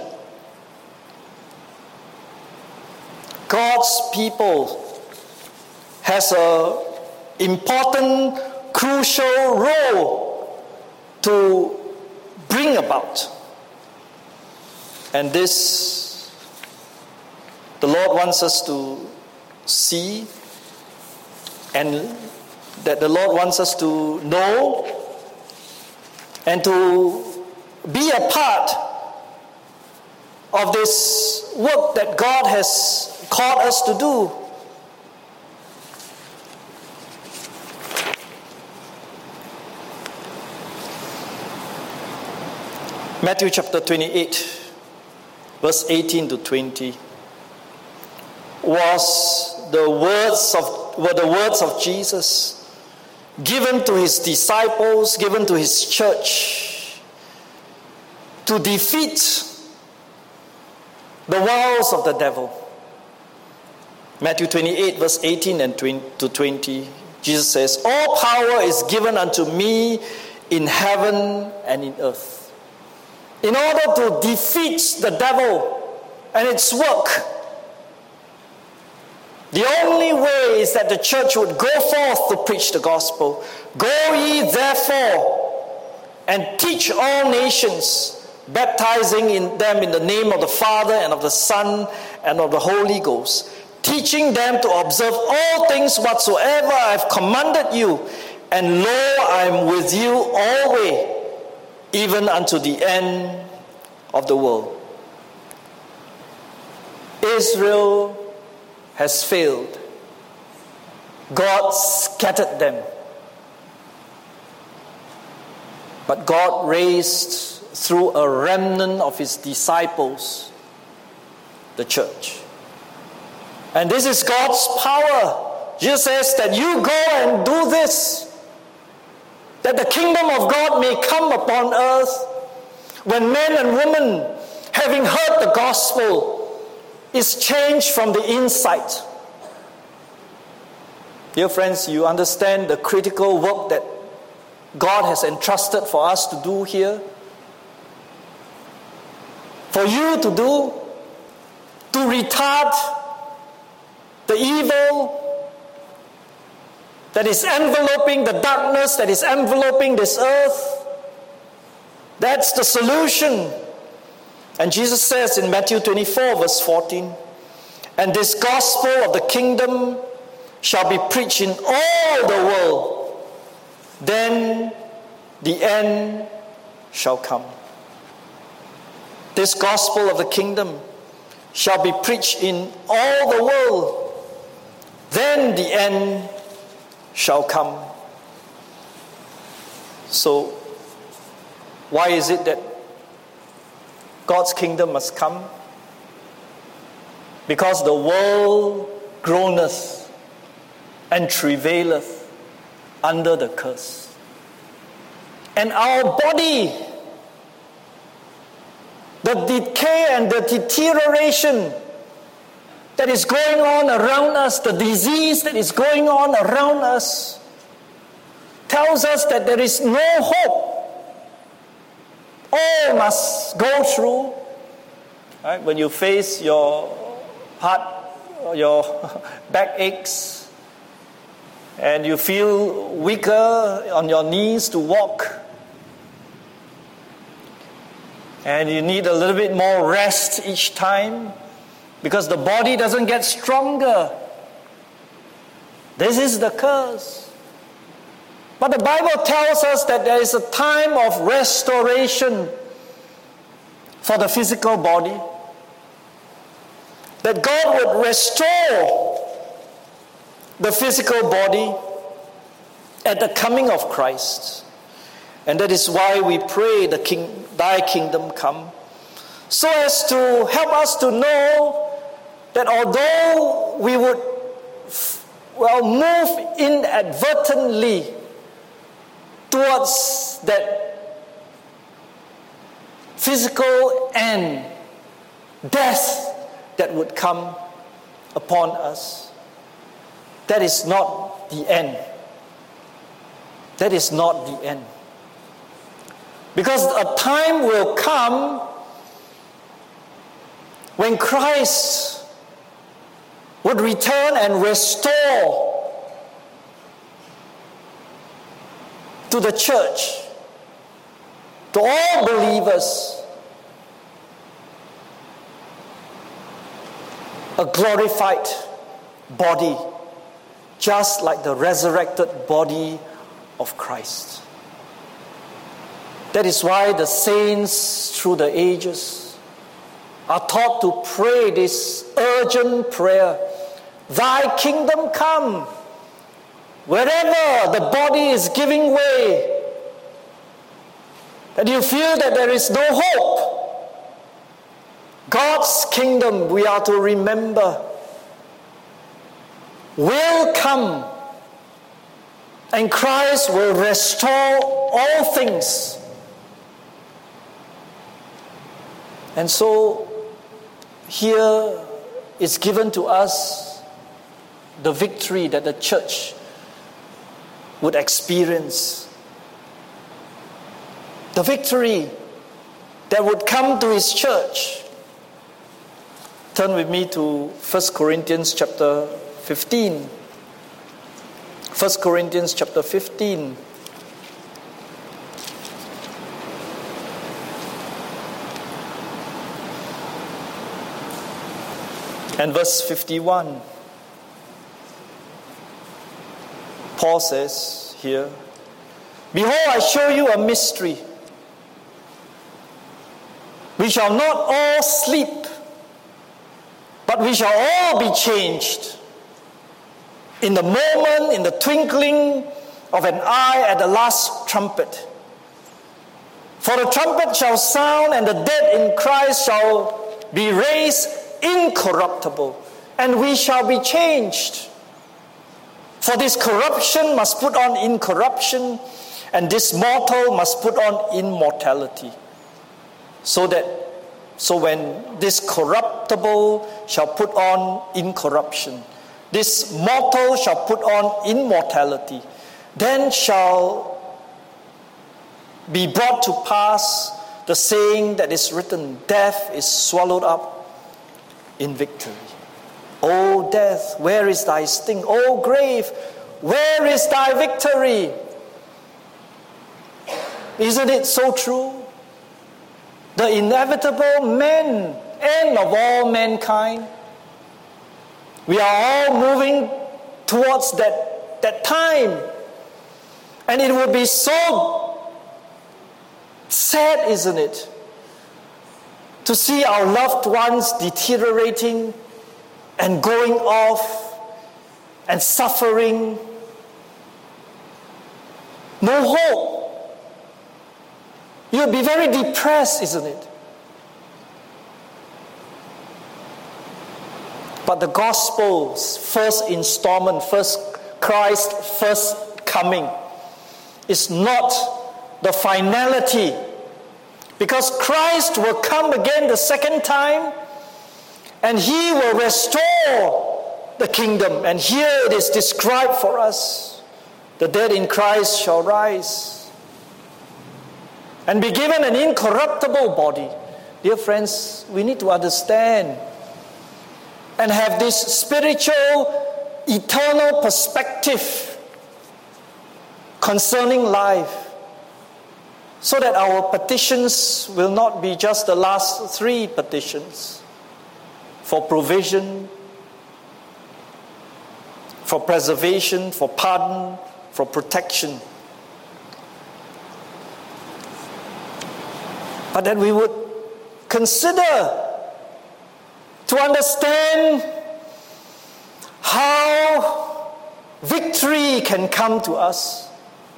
C: God's people has an important, crucial role to bring about. And this, the Lord wants us to see, and that the Lord wants us to know, and to be a part of this work that God has called us to do. Matthew chapter 28, verse 18 to 20 were the words of Jesus given to His disciples, given to His church to defeat the wiles of the devil. Matthew 28, verse 18 and to 20, Jesus says, all power is given unto me in heaven and in earth. In order to defeat the devil and its work, the only way is that the church would go forth to preach the gospel. Go ye therefore and teach all nations, baptizing them in the name of the Father and of the Son and of the Holy Ghost, teaching them to observe all things whatsoever I have commanded you. And lo, I am with you always, even unto the end of the world. Israel has failed. God scattered them. But God raised through a remnant of His disciples the church. And this is God's power. Jesus says that you go and do this, that the kingdom of God may come upon earth, when men and women, having heard the gospel, is changed from the inside. Dear friends, you understand the critical work that God has entrusted for us to do here? For you to do, to retard the evil that is enveloping, the darkness that is enveloping this earth. That's the solution. And Jesus says in Matthew 24, verse 14, and this gospel of the kingdom shall be preached in all the world, then the end shall come. This gospel of the kingdom shall be preached in all the world, then the end shall come. So, Why is it that God's kingdom must come? Because the world groaneth and travaileth under the curse. And our body, the decay and the deterioration that is going on around us, the disease that is going on around us, tells us that there is no hope. All must go through. Right? When you face your heart, your back aches, and you feel weaker on your knees to walk, and you need a little bit more rest each time because the body doesn't get stronger. This is the curse. But the Bible tells us that there is a time of restoration for the physical body. That God would restore the physical body at the coming of Christ. And that is why we pray, Thy kingdom come, so as to help us to know that although we would move inadvertently towards that physical end, death that would come upon us, that is not the end. That is not the end. Because a time will come when Christ would return and restore to the church, to all believers, a glorified body, just like the resurrected body of Christ. That is why the saints through the ages are taught to pray this urgent prayer, Thy kingdom come. Wherever the body is giving way, and you feel that there is no hope, God's kingdom, we are to remember, will come, and Christ will restore all things. And so here is given to us the victory that the church would experience. The victory that would come to His church. Turn with me to 1 Corinthians chapter 15. 1 Corinthians chapter 15. And verse 51. Paul says here, Behold, I show you a mystery. We shall not all sleep, but we shall all be changed. In the moment, in the twinkling of an eye at the last trumpet. For the trumpet shall sound, and the dead in Christ shall be raised incorruptible, and we shall be changed. For this corruption must put on incorruption, and this mortal must put on immortality. So when this corruptible shall put on incorruption, this mortal shall put on immortality, then shall be brought to pass the saying that is written, Death is swallowed up in victory. O death, where is thy sting? O grave, where is thy victory? Isn't it so true? The inevitable end of all mankind. We are all moving towards that time. And it would be so sad, isn't it, to see our loved ones deteriorating and going off and suffering. No hope. You'll be very depressed, isn't it? But the gospel's first installment, Christ's first coming, is not the finality. Because Christ will come again the second time, and He will restore the kingdom. And here it is described for us. The dead in Christ shall rise and be given an incorruptible body. Dear friends, we need to understand and have this spiritual, eternal perspective concerning life, so that our petitions will not be just the last 3 petitions for provision, for preservation, for pardon, for protection. But that we would consider to understand how victory can come to us.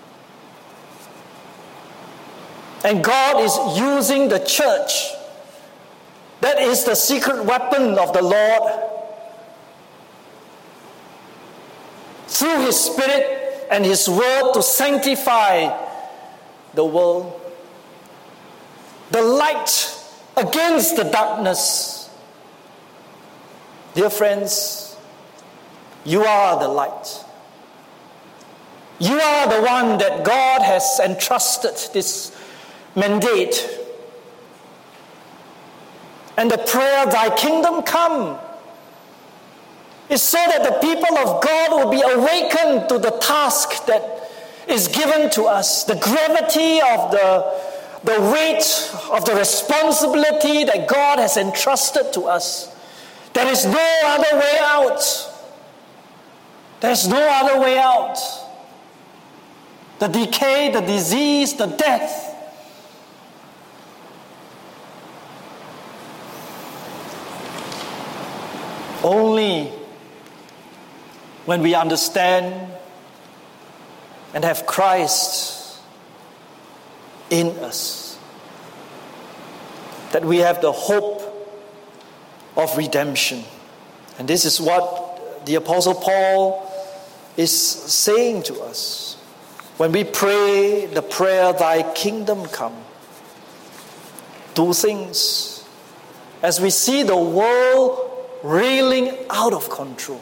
C: And God is using the church. That is the secret weapon of the Lord. Through His Spirit and His Word to sanctify the world. The light against the darkness. Dear friends, you are the light. You are the one that God has entrusted this mandate. And the prayer, Thy kingdom come, is so that the people of God will be awakened to the task that is given to us, the gravity of the weight of the responsibility that God has entrusted to us. There is no other way out. There is no other way out. The decay, the disease, the death. Only when we understand and have Christ in us, that we have the hope of redemption. And this is what the Apostle Paul is saying to us. When we pray the prayer, Thy kingdom come, 2 things. As we see the world reeling out of control.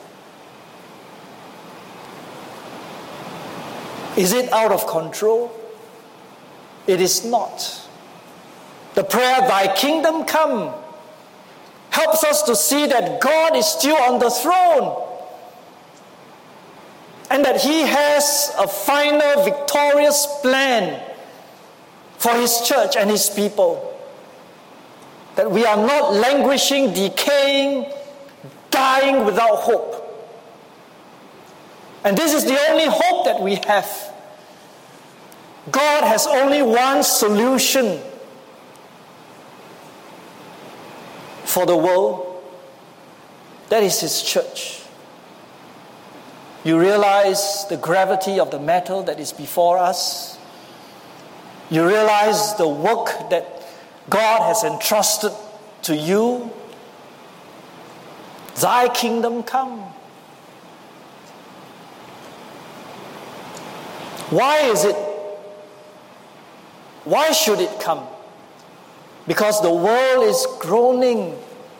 C: Is it out of control? It is not. The prayer, Thy kingdom come, helps us to see that God is still on the throne and that He has a final victorious plan for His church and His people. That we are not languishing, decaying, dying without hope. And this is the only hope that we have. God has only one solution for the world. That is His church. You realize the gravity of the matter that is before us. You realize the work that God has entrusted to you. Thy kingdom come. Why is it? Why should it come? Because the world is groaning.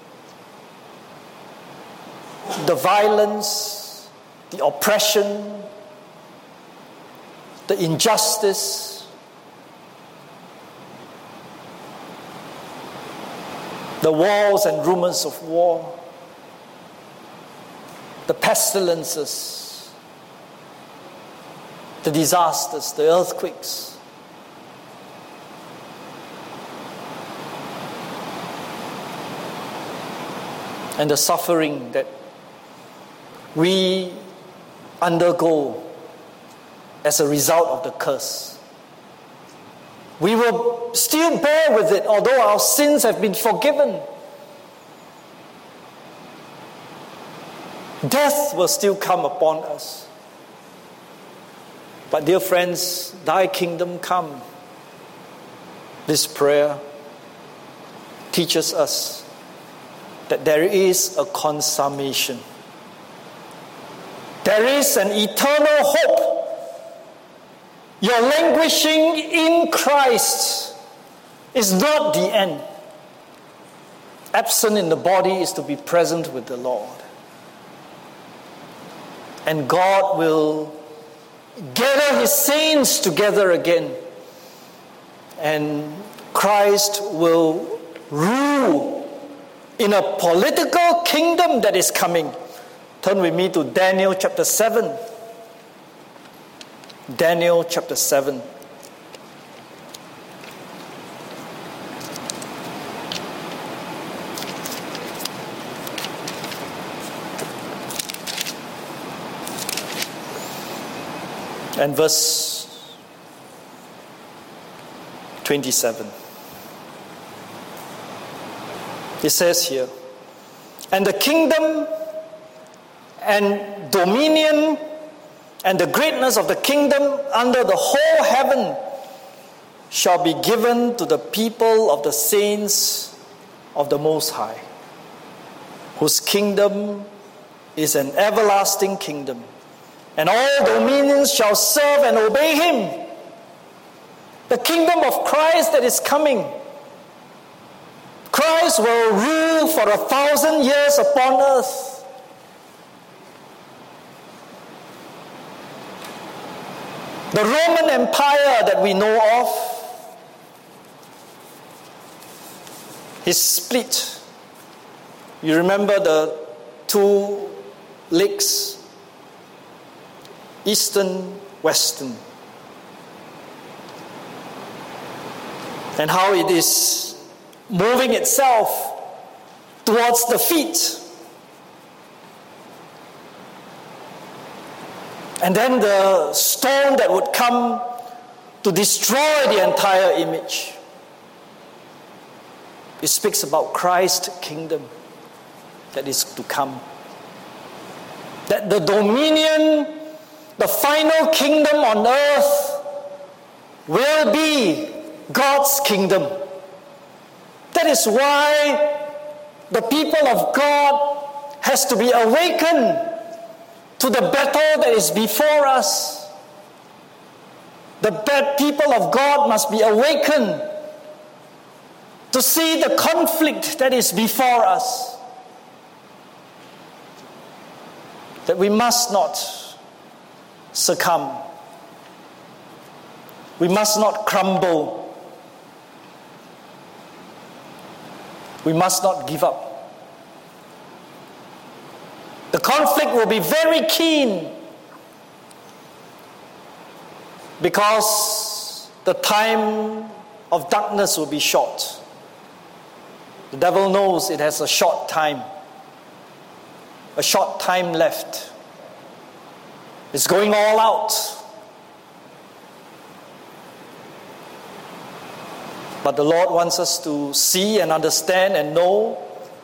C: The violence, the oppression, the injustice, the wars and rumors of war, the pestilences, the disasters, the earthquakes. And the suffering that we undergo as a result of the curse. We will still bear with it, although our sins have been forgiven. Death will still come upon us. But dear friends, Thy kingdom come. This prayer teaches us that there is a consummation. There is an eternal hope. Your languishing in Christ is not the end. Absent in the body is to be present with the Lord. And God will gather His saints together again. And Christ will rule in a political kingdom that is coming. Turn with me to Daniel chapter 7. Daniel chapter 7. And verse 27. It says here, "And the kingdom and dominion and the greatness of the kingdom under the whole heaven shall be given to the people of the saints of the Most High, whose kingdom is an everlasting kingdom, and all dominions shall serve and obey Him." The kingdom of Christ that is coming. Christ will rule for 1,000 years upon earth. The Roman Empire that we know of is split. You remember the two legs, Eastern, Western, and how it is moving itself towards the feet. And then the stone that would come to destroy the entire image. It speaks about Christ's kingdom that is to come. That the dominion, the final kingdom on earth will be God's kingdom. That is why the people of God has to be awakened to the battle that is before us. The people of God must be awakened to see the conflict that is before us. That we must not succumb. We must not crumble. We must not give up. The conflict will be very keen because the time of darkness will be short. The devil knows it has a short time left. It's going all out. But the Lord wants us to see and understand and know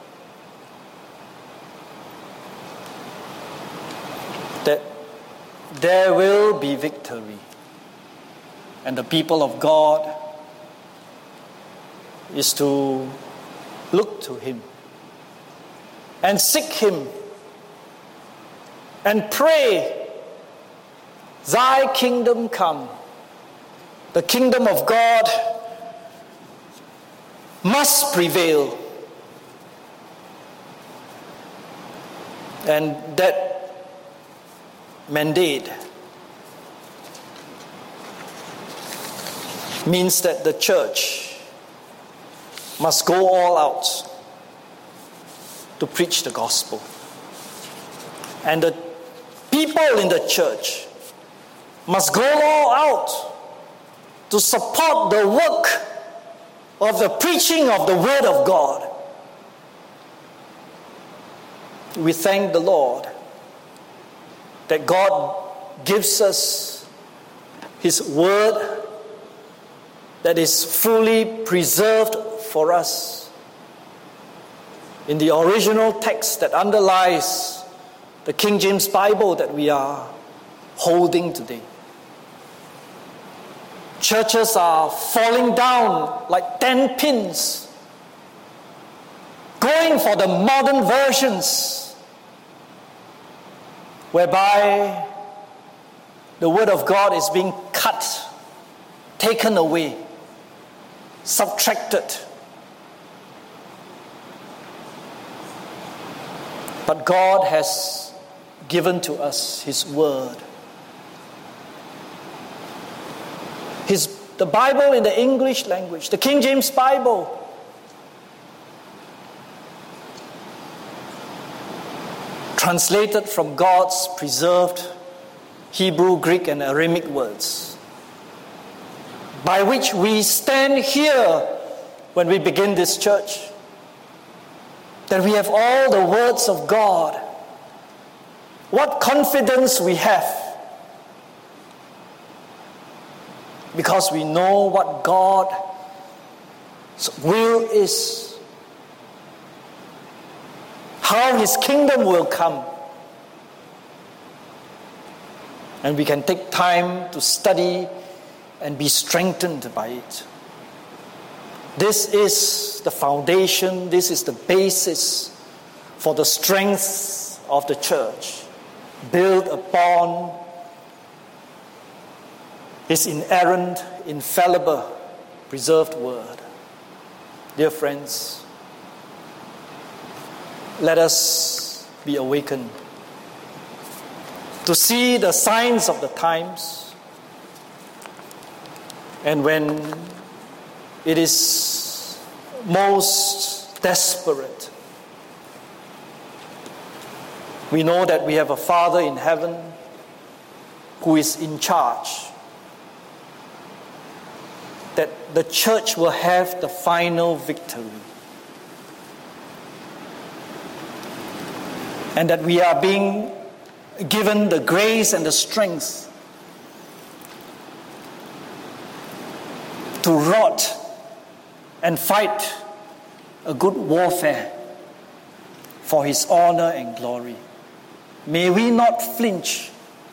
C: that there will be victory. And the people of God is to look to Him and seek Him and pray, "Thy kingdom come." The kingdom of God must prevail. And that mandate means that the church must go all out to preach the gospel. And the people in the church must go all out to support the work of the preaching of the Word of God. We thank the Lord that God gives us His Word that is fully preserved for us in the original text that underlies the King James Bible that we are holding today. Churches are falling down like 10 pins, going for the modern versions, whereby the Word of God is being cut, taken away, subtracted. But God has given to us His Word. The Bible in the English language, the King James Bible. Translated from God's preserved Hebrew, Greek, and Aramaic words, by which we stand here when we begin this church, that we have all the words of God. What confidence we have, because we know what God's will is, how His kingdom will come. And we can take time to study and be strengthened by it. This is the foundation, this is the basis for the strength of the church, built upon His inerrant, infallible, preserved Word. Dear friends, let us be awakened to see the signs of the times, and when it is most desperate, we know that we have a Father in heaven who is in charge, that the church will have the final victory, and that we are being given the grace and the strength to wrought and fight a good warfare for His honor and glory. May we not flinch.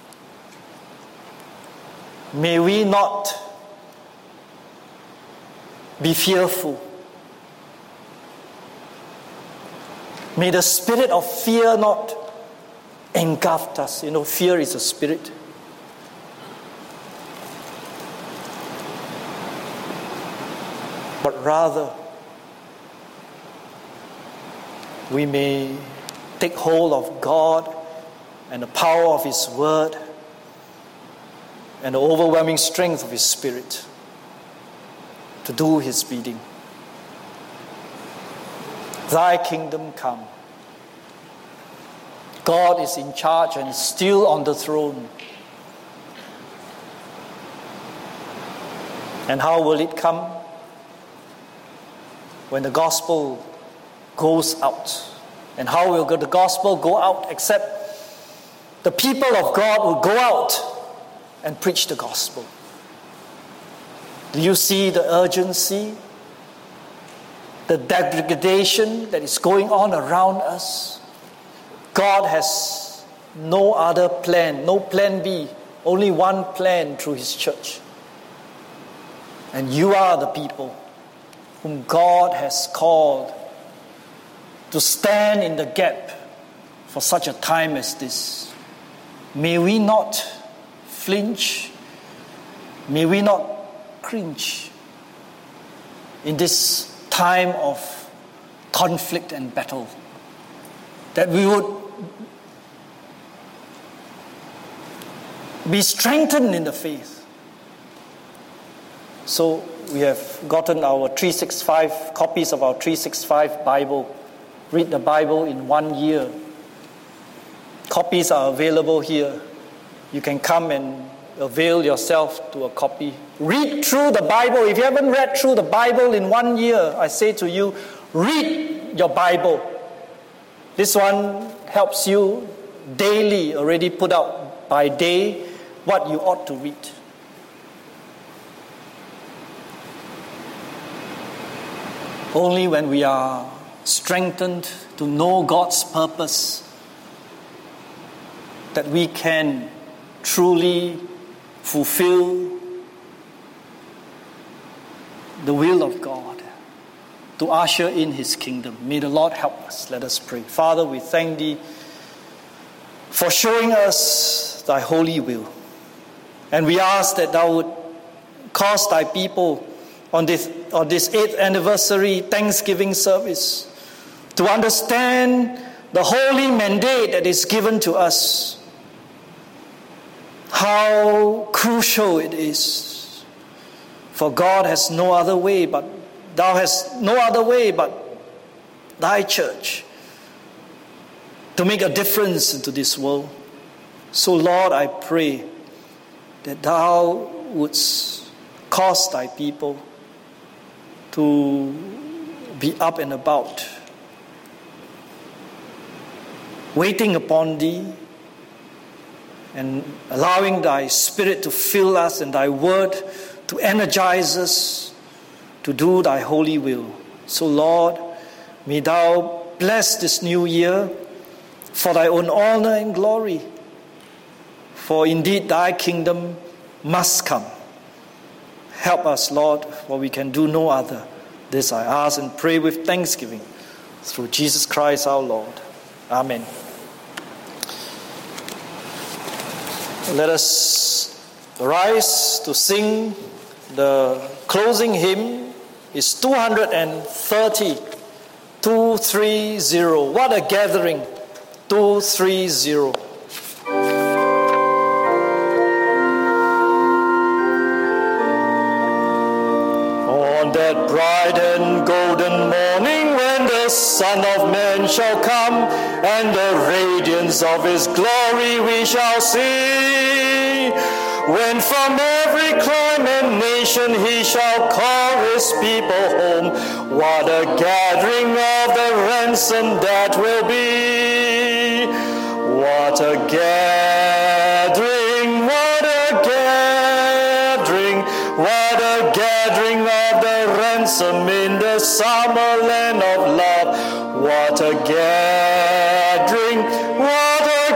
C: May we not be fearful. May the spirit of fear not engulf us. You know, fear is a spirit. But rather, we may take hold of God and the power of His Word and the overwhelming strength of His Spirit to do His bidding. Thy kingdom come. God is in charge and still on the throne. And how will it come? When the gospel goes out. And how will the gospel go out except the people of God will go out and preach the gospel? Do you see the urgency, the degradation that is going on around us? God has no other plan, no plan B, only one plan through His church. And you are the people whom God has called to stand in the gap for such a time as this. May we not flinch, may we not cringe in this time of conflict and battle, that we would be strengthened in the faith. So we have gotten our 365 copies of our 365 Bible. Read the Bible in 1 year. Copies are available here. You can come and avail yourself to a copy. Read through the Bible. If you haven't read through the Bible in 1 year, I say to you, read your Bible. This one helps you daily, already put out by day what you ought to read. Only when we are strengthened to know God's purpose that we can truly fulfill the will of God, to usher in His kingdom. May the Lord help us. Let us pray. Father, we thank Thee for showing us Thy holy will. And we ask that Thou would cause Thy people on this 8th anniversary Thanksgiving service to understand the holy mandate that is given to us, how crucial it is. For God has no other way but Thou hast no other way but Thy church to make a difference into this world. So Lord, I pray that Thou wouldst cause Thy people to be up and about, waiting upon Thee and allowing Thy Spirit to fill us and Thy Word to energize us to do Thy holy will. So Lord, may Thou bless this new year for Thy own honor and glory. For indeed Thy kingdom must come. Help us, Lord, for we can do no other. This I ask and pray with thanksgiving through Jesus Christ our Lord. Amen. Let us rise to sing the closing hymn. It's 230. 230. What a gathering. 230. On that bright and golden morning when the Son of Man shall come, and the radiance of His glory we shall see, when from every clime and nation He shall call His people home, what a gathering of the ransom that will be. What a gathering, what a gathering, what a gathering of the ransom in the summer land of love. What a gathering, what a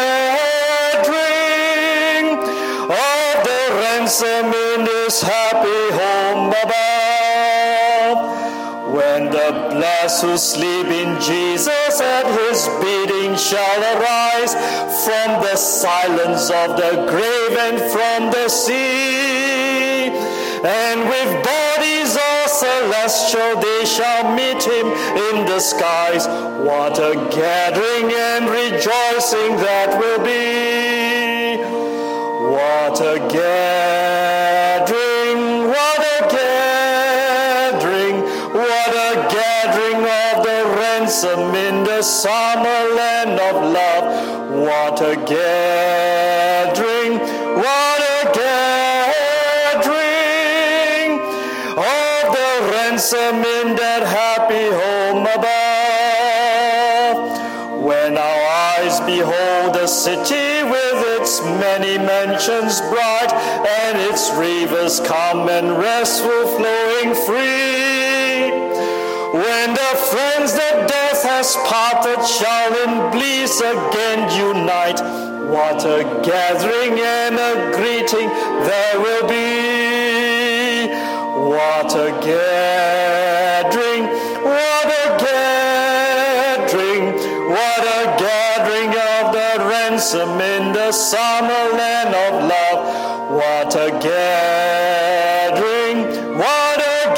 C: gathering of the ransom in this happy home above. When the blessed who sleep in Jesus at His bidding shall arise from the silence of the grave and from the sea, and with bodies all celestial they shall meet Him in the skies. What a gathering and rejoicing that will be. What a gathering, what a gathering, what a gathering of the ransom in the summer land of love. What a gathering, what a gathering of the ransom in that happy home above. When our eyes behold the city with its many mansions bright, and its rivers calm and restful flowing free, when the friends that death has parted shall in bliss again unite, what a gathering and a greeting there will be. What a gathering, what a gathering, what a gathering of the ransom in the summer land of love. What a gathering, what a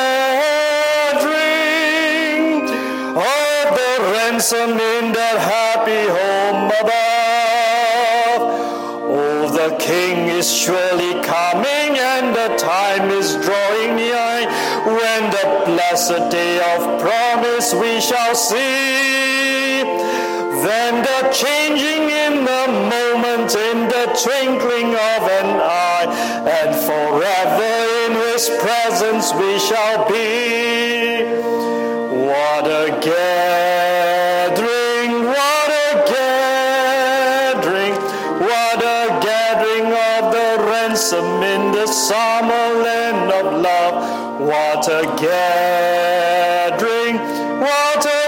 C: gathering of the ransom in that happy home above. Oh, the King is surely coming, and the time is drawing nigh, when the blessed day of promise we shall see. Then the changing in the moment, in the twinkling of an eye, and forever in His presence we shall be. What a gathering, what a gathering, what a gathering of the ransom in the summer land of love. What a gathering, what a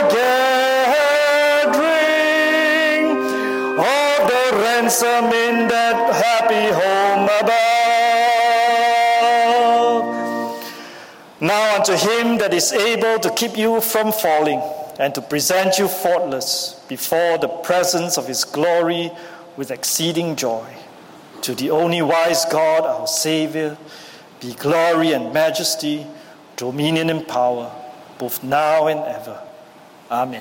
C: gathering of the ransom in that happy home above. Now unto him that is able to keep you from falling and to present you faultless before the presence of his glory with exceeding joy. To the only wise God, our Savior, be glory and majesty, dominion and power, both now and ever. Amen.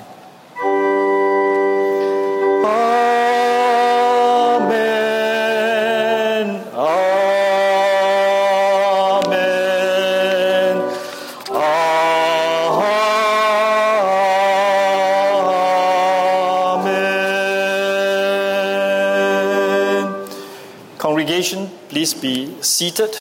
C: Amen. Amen. Amen. Congregation, please be seated.